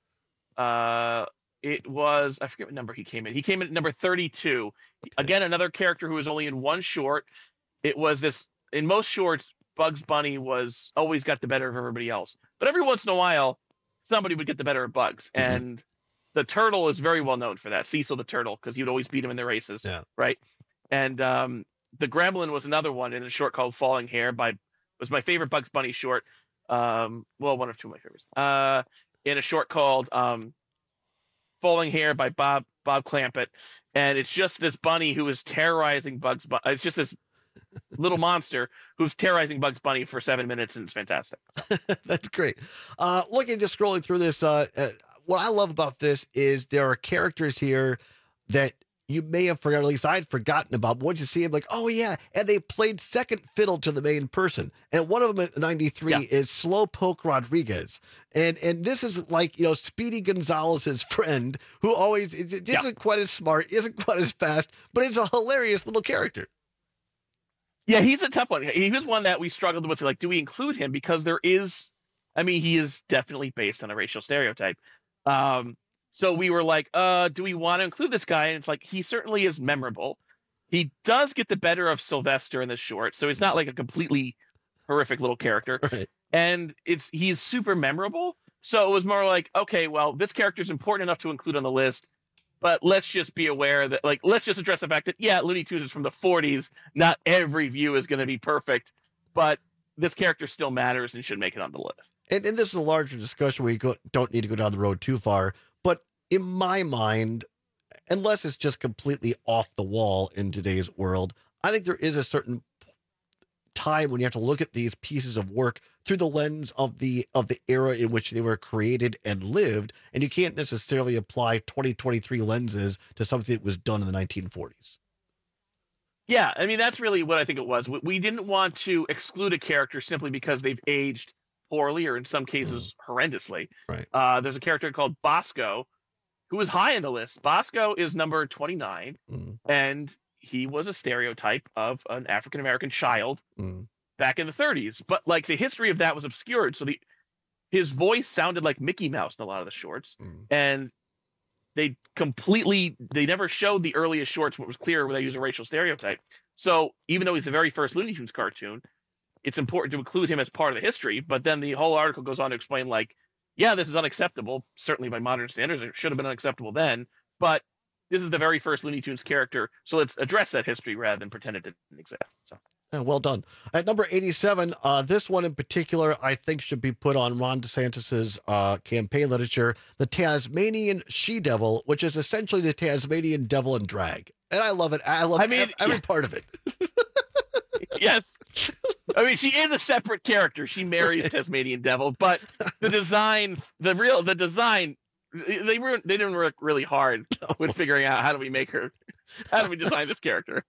It was, I forget what number he came in. He came in at number 32. Again, another character who was only in one short. It was this, in most shorts, Bugs Bunny was always got the better of everybody else. But every once in a while, somebody would get the better of Bugs. Mm-hmm. And the turtle is very well known for that. Cecil the turtle, because he would always beat him in the races. Yeah. Right. And the Gremlin was another one in a short called Falling Hair was my favorite Bugs Bunny short. One of two of my favorites. In a short called Falling Hair by Bob Clampett. And it's just this bunny who is terrorizing Bugs Bunny. It's just this little monster who's terrorizing Bugs Bunny for 7 minutes, and it's fantastic. That's great. Just scrolling through this, what I love about this is there are characters here that you may have forgotten, at least I'd forgotten about. But once you see him, like, oh yeah, and they played second fiddle to the main person. And one of them at 93 is Slowpoke Rodriguez. And this is like, Speedy Gonzalez's friend who always isn't quite as smart, isn't quite as fast, but it's a hilarious little character. Yeah, he's a tough one. He was one that we struggled with, like, do we include him? Because he is definitely based on a racial stereotype. So we were like, do we want to include this guy? And it's like, he certainly is memorable. He does get the better of Sylvester in this short, so he's not like a completely horrific little character. Right. And he's super memorable. So it was more like, okay, well, this character is important enough to include on the list, but let's just be aware that, like, let's just address the fact that, yeah, Looney Tunes is from the 40s. Not every view is going to be perfect, but this character still matters and should make it on the list. And this is a larger discussion where you don't need to go down the road too far. But in my mind, unless it's just completely off the wall in today's world, I think there is a certain time when you have to look at these pieces of work through the lens of the era in which they were created and lived, and you can't necessarily apply 2023 lenses to something that was done in the 1940s. Yeah, I mean, that's really what I think it was. We didn't want to exclude a character simply because they've aged poorly, or in some cases horrendously. Right. There's a character called Bosco who was high on the list. Bosco is number 29, and he was a stereotype of an African-American child back in the 30s. But like the history of that was obscured. So his voice sounded like Mickey Mouse in a lot of the shorts. And they never showed the earliest shorts, what was clear where they use a racial stereotype. So even though he's the very first Looney Tunes cartoon, it's important to include him as part of the history. But then the whole article goes on to explain, like, yeah, this is unacceptable, certainly by modern standards. It should have been unacceptable then, but this is the very first Looney Tunes character, so let's address that history rather than pretend it didn't exist. So. Yeah, well done. At number 87, this one in particular, I think should be put on Ron DeSantis's campaign literature, The Tasmanian She-Devil, which is essentially the Tasmanian devil in drag. And I love it. I love every part of it. Yes. I mean, she is a separate character. She marries Tasmanian Devil, but the design, they didn't work really hard with figuring out how do we design this character.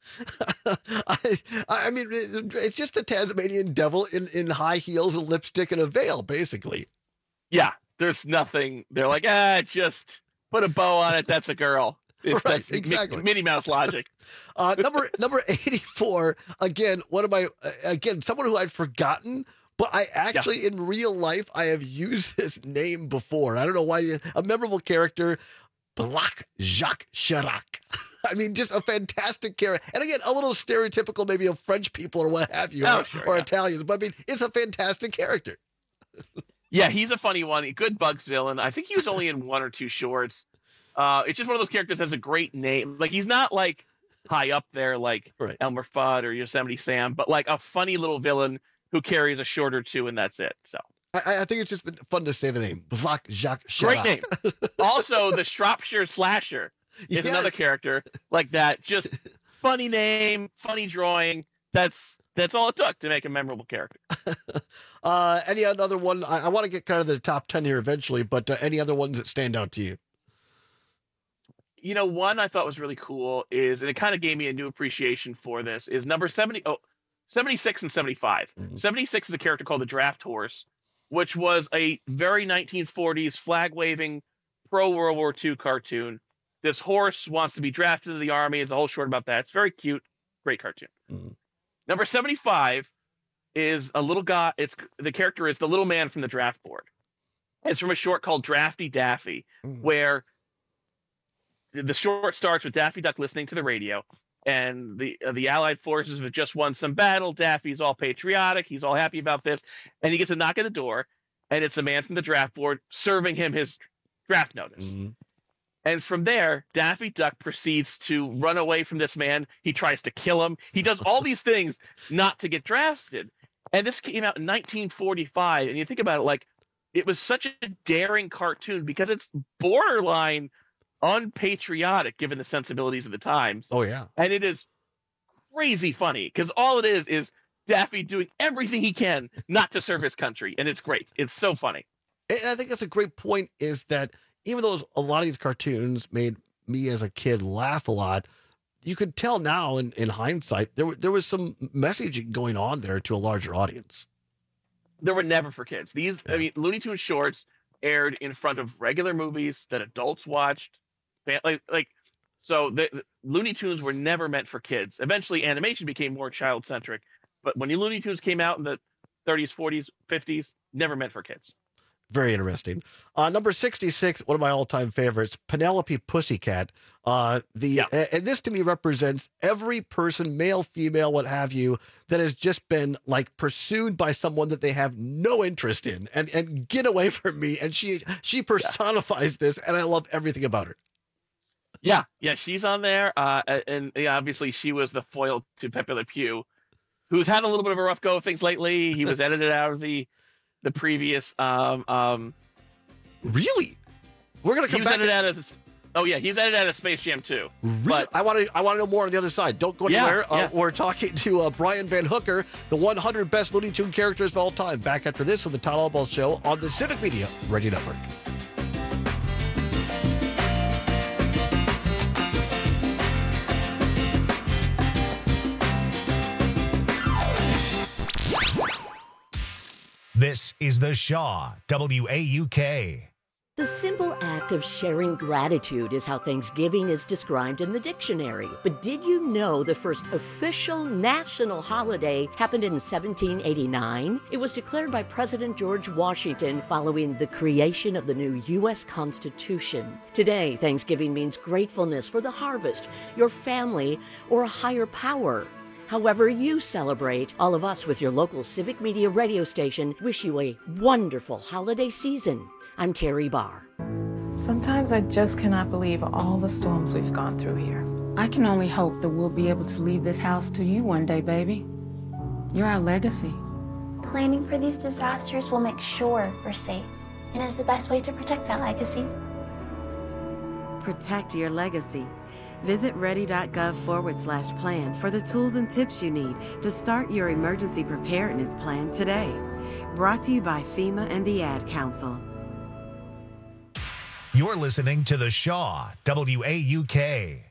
I mean, it's just the Tasmanian Devil in high heels and lipstick and a veil, basically. Yeah, there's nothing. They're like, just put a bow on it. That's a girl. That's exactly Minnie Mouse logic. Number 84. Again, someone who I'd forgotten. But I actually, in real life, I have used this name before. I don't know why. A memorable character, Black Jacques Chirac. I mean, just a fantastic character. And again, a little stereotypical maybe of French people or what have you, or Italians. But I mean, it's a fantastic character. Yeah, he's a funny one. A good Bugs villain. I think he was only in 1 or 2 shorts. It's just one of those characters that has a great name. Like, he's not like high up there like Elmer Fudd or Yosemite Sam, but like a funny little villain who carries a short or 2, and that's it. So I think it's just fun to say the name. Black Jacques Chirac. Great name. Also, the Shropshire Slasher is another character like that. Just funny name, funny drawing. That's all it took to make a memorable character. Any other one? I want to get kind of the top 10 here eventually, but any other ones that stand out to you? You know, one I thought was really cool is, and it kind of gave me a new appreciation for this, is number 76 and 75. 76 is a character called the Draft Horse, which was a very 1940s flag-waving pro-World War II cartoon. This horse wants to be drafted into the army. There's a whole short about that. It's very cute. Great cartoon. Number 75 is a little guy. The character is the little man from the draft board. It's from a short called Drafty Daffy, where the short starts with Daffy Duck listening to the radio. And the Allied forces have just won some battle. Daffy's all patriotic. He's all happy about this. And he gets a knock at the door, and it's a man from the draft board serving him his draft notice. And from there, Daffy Duck proceeds to run away from this man. He tries to kill him. He does all these things not to get drafted. And this came out in 1945. And you think about it, like, it was such a daring cartoon because it's borderline unpatriotic given the sensibilities of the times. Oh yeah. And it is crazy funny because all it is Daffy doing everything he can not to serve his country, and it's great. It's so funny. And I think that's a great point, is that even though a lot of these cartoons made me as a kid laugh a lot, you could tell now in hindsight there was some messaging going on there to a larger audience. They were never for kids. I mean, Looney Tunes shorts aired in front of regular movies that adults watched. So the Looney Tunes were never meant for kids. Eventually, animation became more child-centric. But when Looney Tunes came out in the 30s, 40s, 50s, never meant for kids. Very interesting. Number 66, one of my all-time favorites, Penelope Pussycat. And this to me represents every person, male, female, what have you, that has just been like pursued by someone that they have no interest in, and get away from me. And she personifies this, and I love everything about her. Yeah, she's on there. And obviously she was the foil to Pepe Le Pew, who's had a little bit of a rough go of things lately. He was edited out of the previous Really? We're gonna come back. He's edited out of Space Jam 2. Really? But I want to know more on the other side. Don't go anywhere. We're talking to Brian Van Hooker, the 100 best Looney Tune characters of all time. Back after this on the Todd Albaugh Show on the Civic Media Radio Network. This is The Shaw, WAUK. The simple act of sharing gratitude is how Thanksgiving is described in the dictionary. But did you know the first official national holiday happened in 1789? It was declared by President George Washington following the creation of the new U.S. Constitution. Today, Thanksgiving means gratefulness for the harvest, your family, or a higher power. However you celebrate, all of us with your local Civic Media radio station wish you a wonderful holiday season. I'm Terry Barr. Sometimes I just cannot believe all the storms we've gone through here. I can only hope that we'll be able to leave this house to you one day, baby. You're our legacy. Planning for these disasters will make sure we're safe, and is the best way to protect that legacy. Protect your legacy. Visit ready.gov/plan for the tools and tips you need to start your emergency preparedness plan today. Brought to you by FEMA and the Ad Council. You're listening to The Shaw, WAUK.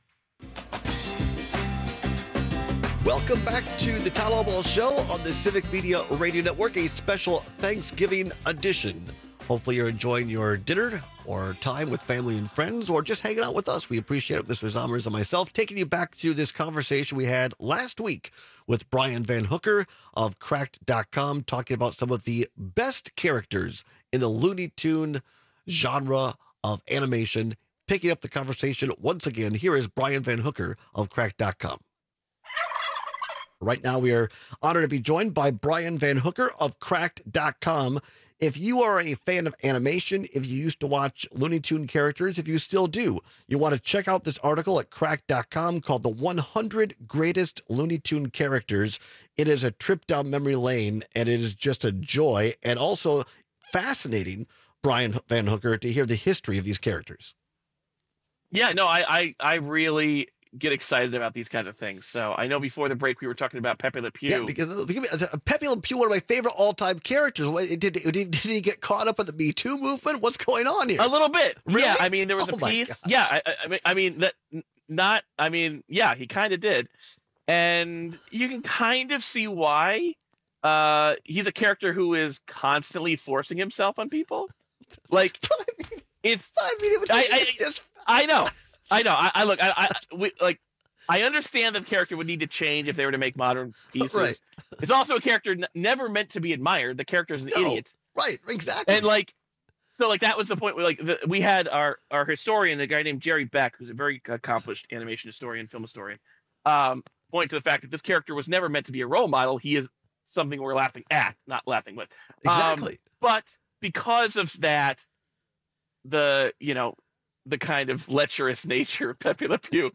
Welcome back to the Town Hall Ball Show on the Civic Media Radio Network, a special Thanksgiving edition. Hopefully you're enjoying your dinner or time with family and friends or just hanging out with us. We appreciate it, Mr. Zommers and myself, taking you back to this conversation we had last week with Brian Van Hooker of Cracked.com, talking about some of the best characters in the Looney Tune genre of animation. Picking up the conversation once again, here is Brian Van Hooker of Cracked.com. Right now, we are honored to be joined by Brian Van Hooker of Cracked.com. If you are a fan of animation, if you used to watch Looney Tune characters, if you still do, you want to check out this article at Cracked.com called The 100 Greatest Looney Tune Characters. It is a trip down memory lane, and it is just a joy and also fascinating, Brian Van Hooker, to hear the history of these characters. Yeah, no, I really get excited about these kinds of things. So I know before the break we were talking about Pepe Le Pew. Yeah, because Pepe Le Pew, one of my favorite all-time characters. Did he get caught up in the Me Too movement? What's going on here? A little bit. Really? Yeah, I mean there was a piece. Yeah, yeah, he kind of did, and you can kind of see why. He's a character who is constantly forcing himself on people. Like, I know. I understand that the character would need to change if they were to make modern pieces. Right. It's also a character never meant to be admired. The character is an idiot. Right, exactly. And that was the point where we had our historian, the guy named Jerry Beck, who's a very accomplished animation historian, film historian, point to the fact that this character was never meant to be a role model. He is something we're laughing at, not laughing with. Exactly. But because of that, the kind of lecherous nature of Pepe Le Pew,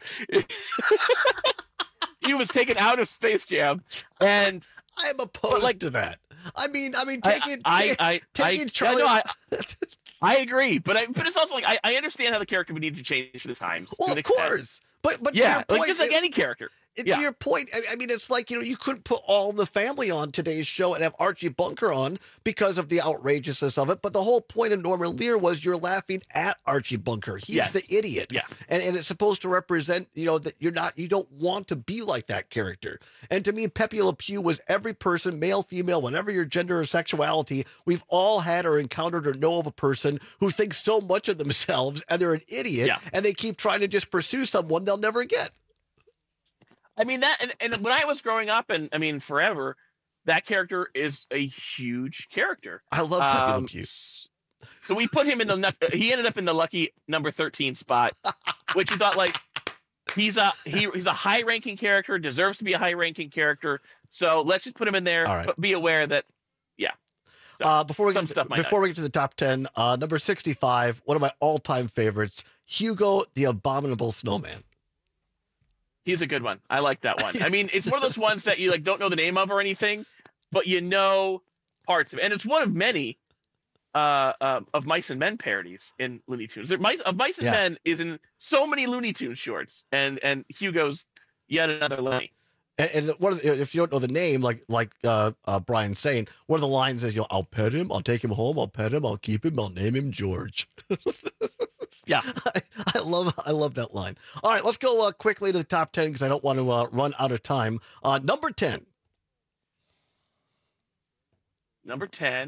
he was taken out of Space Jam, and I am opposed to that. I mean, taking Charlie. I agree, but it's also like I understand how the character would need to change for the times. Well, of course, but yeah, to your point, just like any character. To your point, I mean, it's like, you couldn't put All in the Family on today's show and have Archie Bunker on because of the outrageousness of it. But the whole point of Norman Lear was you're laughing at Archie Bunker. He's the idiot. Yeah. And it's supposed to represent, that you don't want to be like that character. And to me, Pepe Le Pew was every person, male, female, whatever your gender or sexuality, we've all had or encountered or know of a person who thinks so much of themselves and they're an idiot and they keep trying to just pursue someone they'll never get. I mean, that, and when I was growing up, and I mean, forever, that character is a huge character. I love Pepe Le Pew. So we put him he ended up in the lucky number 13 spot, which you thought, like, he's a high-ranking character, deserves to be a high-ranking character. So let's just put him in there, but be aware that, So, before we get to the top 10, number 65, one of my all-time favorites, Hugo the Abominable Snowman. He's a good one. I like that one. I mean, it's one of those ones that you don't know the name of or anything, but you know parts of it. And it's one of many of Mice and Men parodies in Looney Tunes. Mice and Men is in so many Looney Tunes shorts, and Hugo's yet another Lenny. And if you don't know the name, like Brian's saying, one of the lines is, I'll pet him, I'll take him home, I'll pet him, I'll keep him, I'll name him George. Yeah, I love that line. All right, let's go quickly to the top 10 because I don't want to run out of time. Number 10. Number 10,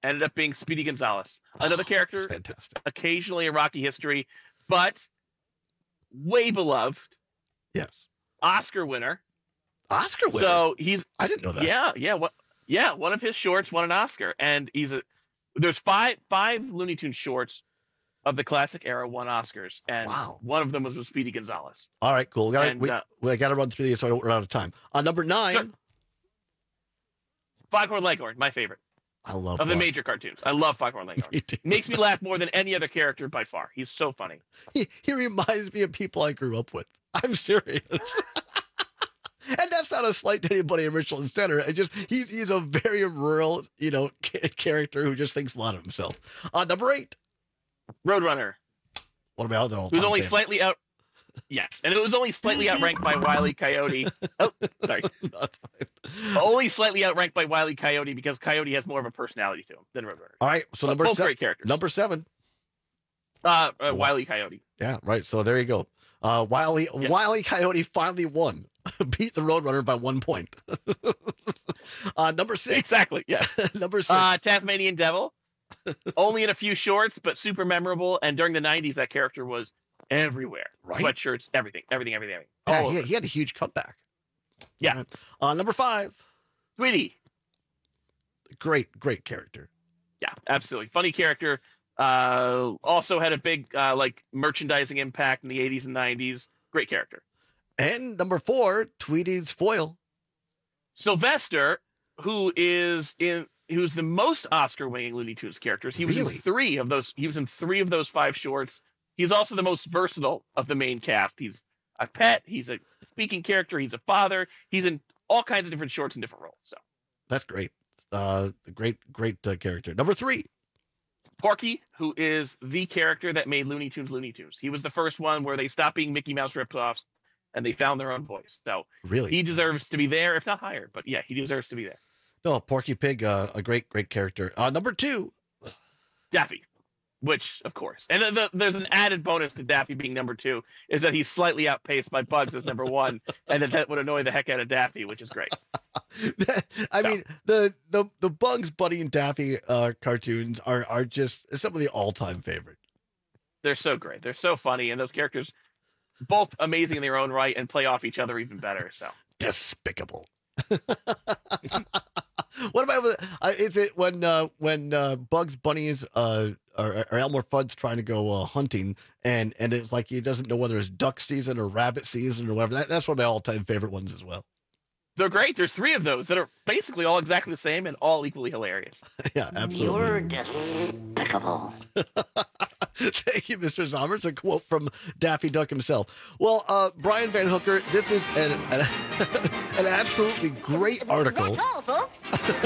ended up being Speedy Gonzalez, another character, fantastic, occasionally a rocky history, but way beloved. Yes, Oscar winner. Oscar winner. So I didn't know that. Yeah. One of his shorts won an Oscar, and there's five Looney Tunes shorts of the classic era won Oscars, and one of them was with Speedy Gonzalez. All right, cool. We got to run through these so I don't run out of time. Number 9. Sure. Foghorn Leghorn, my favorite. I love the major cartoons. I love Foghorn Leghorn. Makes me laugh more than any other character by far. He's so funny. He reminds me of people I grew up with. I'm serious. And that's not a slight to anybody in Richland Center. It just he's a very rural, character who just thinks a lot of himself. Number 8, Roadrunner. What about the who's only slightly out? Yes, and it was only slightly outranked by Wile E. Coyote. Oh, sorry. Only slightly outranked by Wile E. Coyote because Coyote has more of a personality to him than Roadrunner. All right, so number 7. Great characters. Number 7. Wile E. Coyote. Yeah, right. So there you go. Wile E. Coyote finally won. Beat the Roadrunner by 1 point. Number 6. Exactly. Yeah. Number 6. Tasmanian Devil. Only in a few shorts, but super memorable. And during the 90s, that character was everywhere. Right. Sweatshirts, everything. Oh, he had a huge comeback. Yeah. Number 5. Tweety. Great character. Yeah, absolutely. Funny character. Also had a big merchandising impact in the 80s and 90s. Great character. And number 4, Tweety's foil. Sylvester, who's the most Oscar-winning Looney Tunes characters. He was in 3 of those. He was in 3 of those 5 shorts. He's also the most versatile of the main cast. He's a pet. He's a speaking character. He's a father. He's in all kinds of different shorts and different roles. So that's great. Great character. Number 3. Porky, who is the character that made Looney Tunes Looney Tunes. He was the first one where they stopped being Mickey Mouse ripoffs and they found their own voice. So really, he deserves to be there, if not higher. But yeah, he deserves to be there. No, Porky Pig, a great character. Number 2, Daffy, which of course, and there's an added bonus to Daffy being number 2 is that he's slightly outpaced by Bugs as number 1, and that would annoy the heck out of Daffy, which is great. I mean, the Bugs Bunny and Daffy cartoons are just some of the all-time favorite. They're so great. They're so funny, and those characters both amazing in their own right and play off each other even better. So despicable. What about is it when Bugs Bunny's or Elmer Fudd's trying to go hunting and it's like he doesn't know whether it's duck season or rabbit season or whatever. That's one of my all-time favorite ones as well. They're great. There's 3 of those that are basically all exactly the same and all equally hilarious. Yeah, absolutely. You're despicable. Thank you, Mr. Sommer. It's a quote from Daffy Duck himself. Well, Brian Van Hooker, this is an absolutely great article. That's all, folks.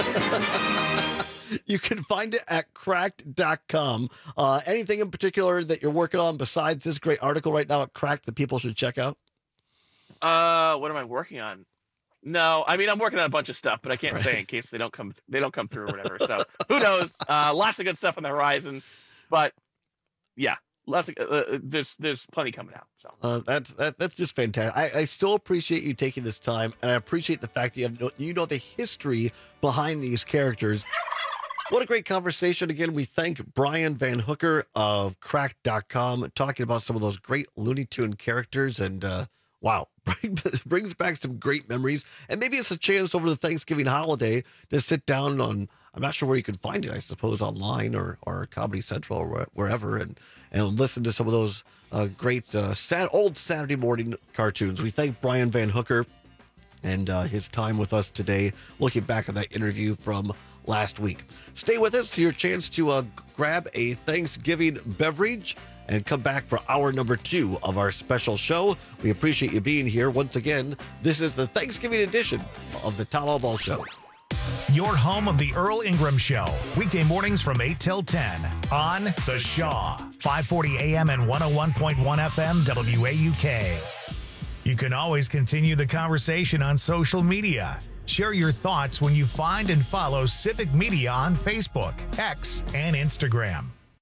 You can find it at cracked.com. Anything in particular that you're working on besides this great article right now at Cracked that people should check out? What am I working on? No, I mean, I'm working on a bunch of stuff, but I can't say in case they don't come through or whatever. So who knows? Lots of good stuff on the horizon, but yeah, lots of there's plenty coming out. So that's just fantastic. I still appreciate you taking this time, and I appreciate the fact that you know the history behind these characters. What a great conversation. Again, we thank Brian Van Hooker of Cracked.com talking about some of those great Looney Tune characters, and wow, brings back some great memories. And maybe it's a chance over the Thanksgiving holiday to sit down on, I'm not sure where you can find it, I suppose online or Comedy Central or wherever, and listen to some of those great old Saturday morning cartoons. We thank Brian Van Hooker and his time with us today, looking back at that interview from last week. Stay with us to your chance to grab a Thanksgiving beverage and come back for hour number 2 of our special show. We appreciate you being here. Once again, this is the Thanksgiving edition of the Tom Ball Show. Your home of the Earl Ingram Show. Weekday mornings from 8 till 10 on The Shaw. 540 AM and 101.1 FM WAUK. You can always continue the conversation on social media. Share your thoughts when you find and follow Civic Media on Facebook, X, and Instagram.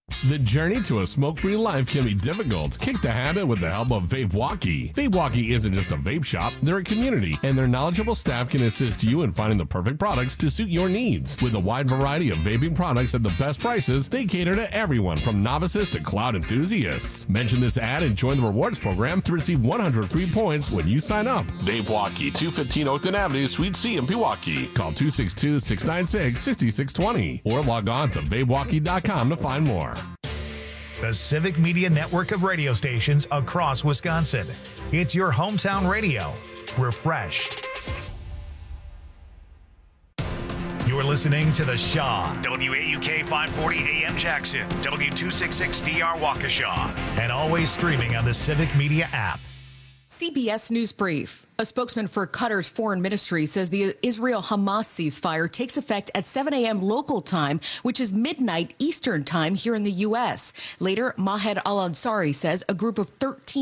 The journey to a smoke-free life can be difficult. Kick the habit with the help of Vape Walkie. Vape Walkie isn't just a vape shop, they're a community, and their knowledgeable staff can assist you in finding the perfect products to suit your needs. With a wide variety of vaping products at the best prices, they cater to everyone from novices to cloud enthusiasts. Mention this ad and join the rewards program to receive 100 free points when you sign up. Vape Walkie, 215 Oakton Avenue, Suite C in Pewaukee. Call 262-696-6620 or log on to vapewalkie.com to find more. The Civic Media network of radio stations across Wisconsin. It's your hometown radio. Refreshed. You're listening to The Shaw, WAUK 540 AM Jackson, W266DR Waukesha, and always streaming on the Civic Media app. CBS News Brief. A spokesman for Qatar's foreign ministry says the Israel-Hamas ceasefire takes effect at 7 a.m. local time, which is midnight Eastern time here in the U.S. Later, Mahed Al-Ansari says a group of 13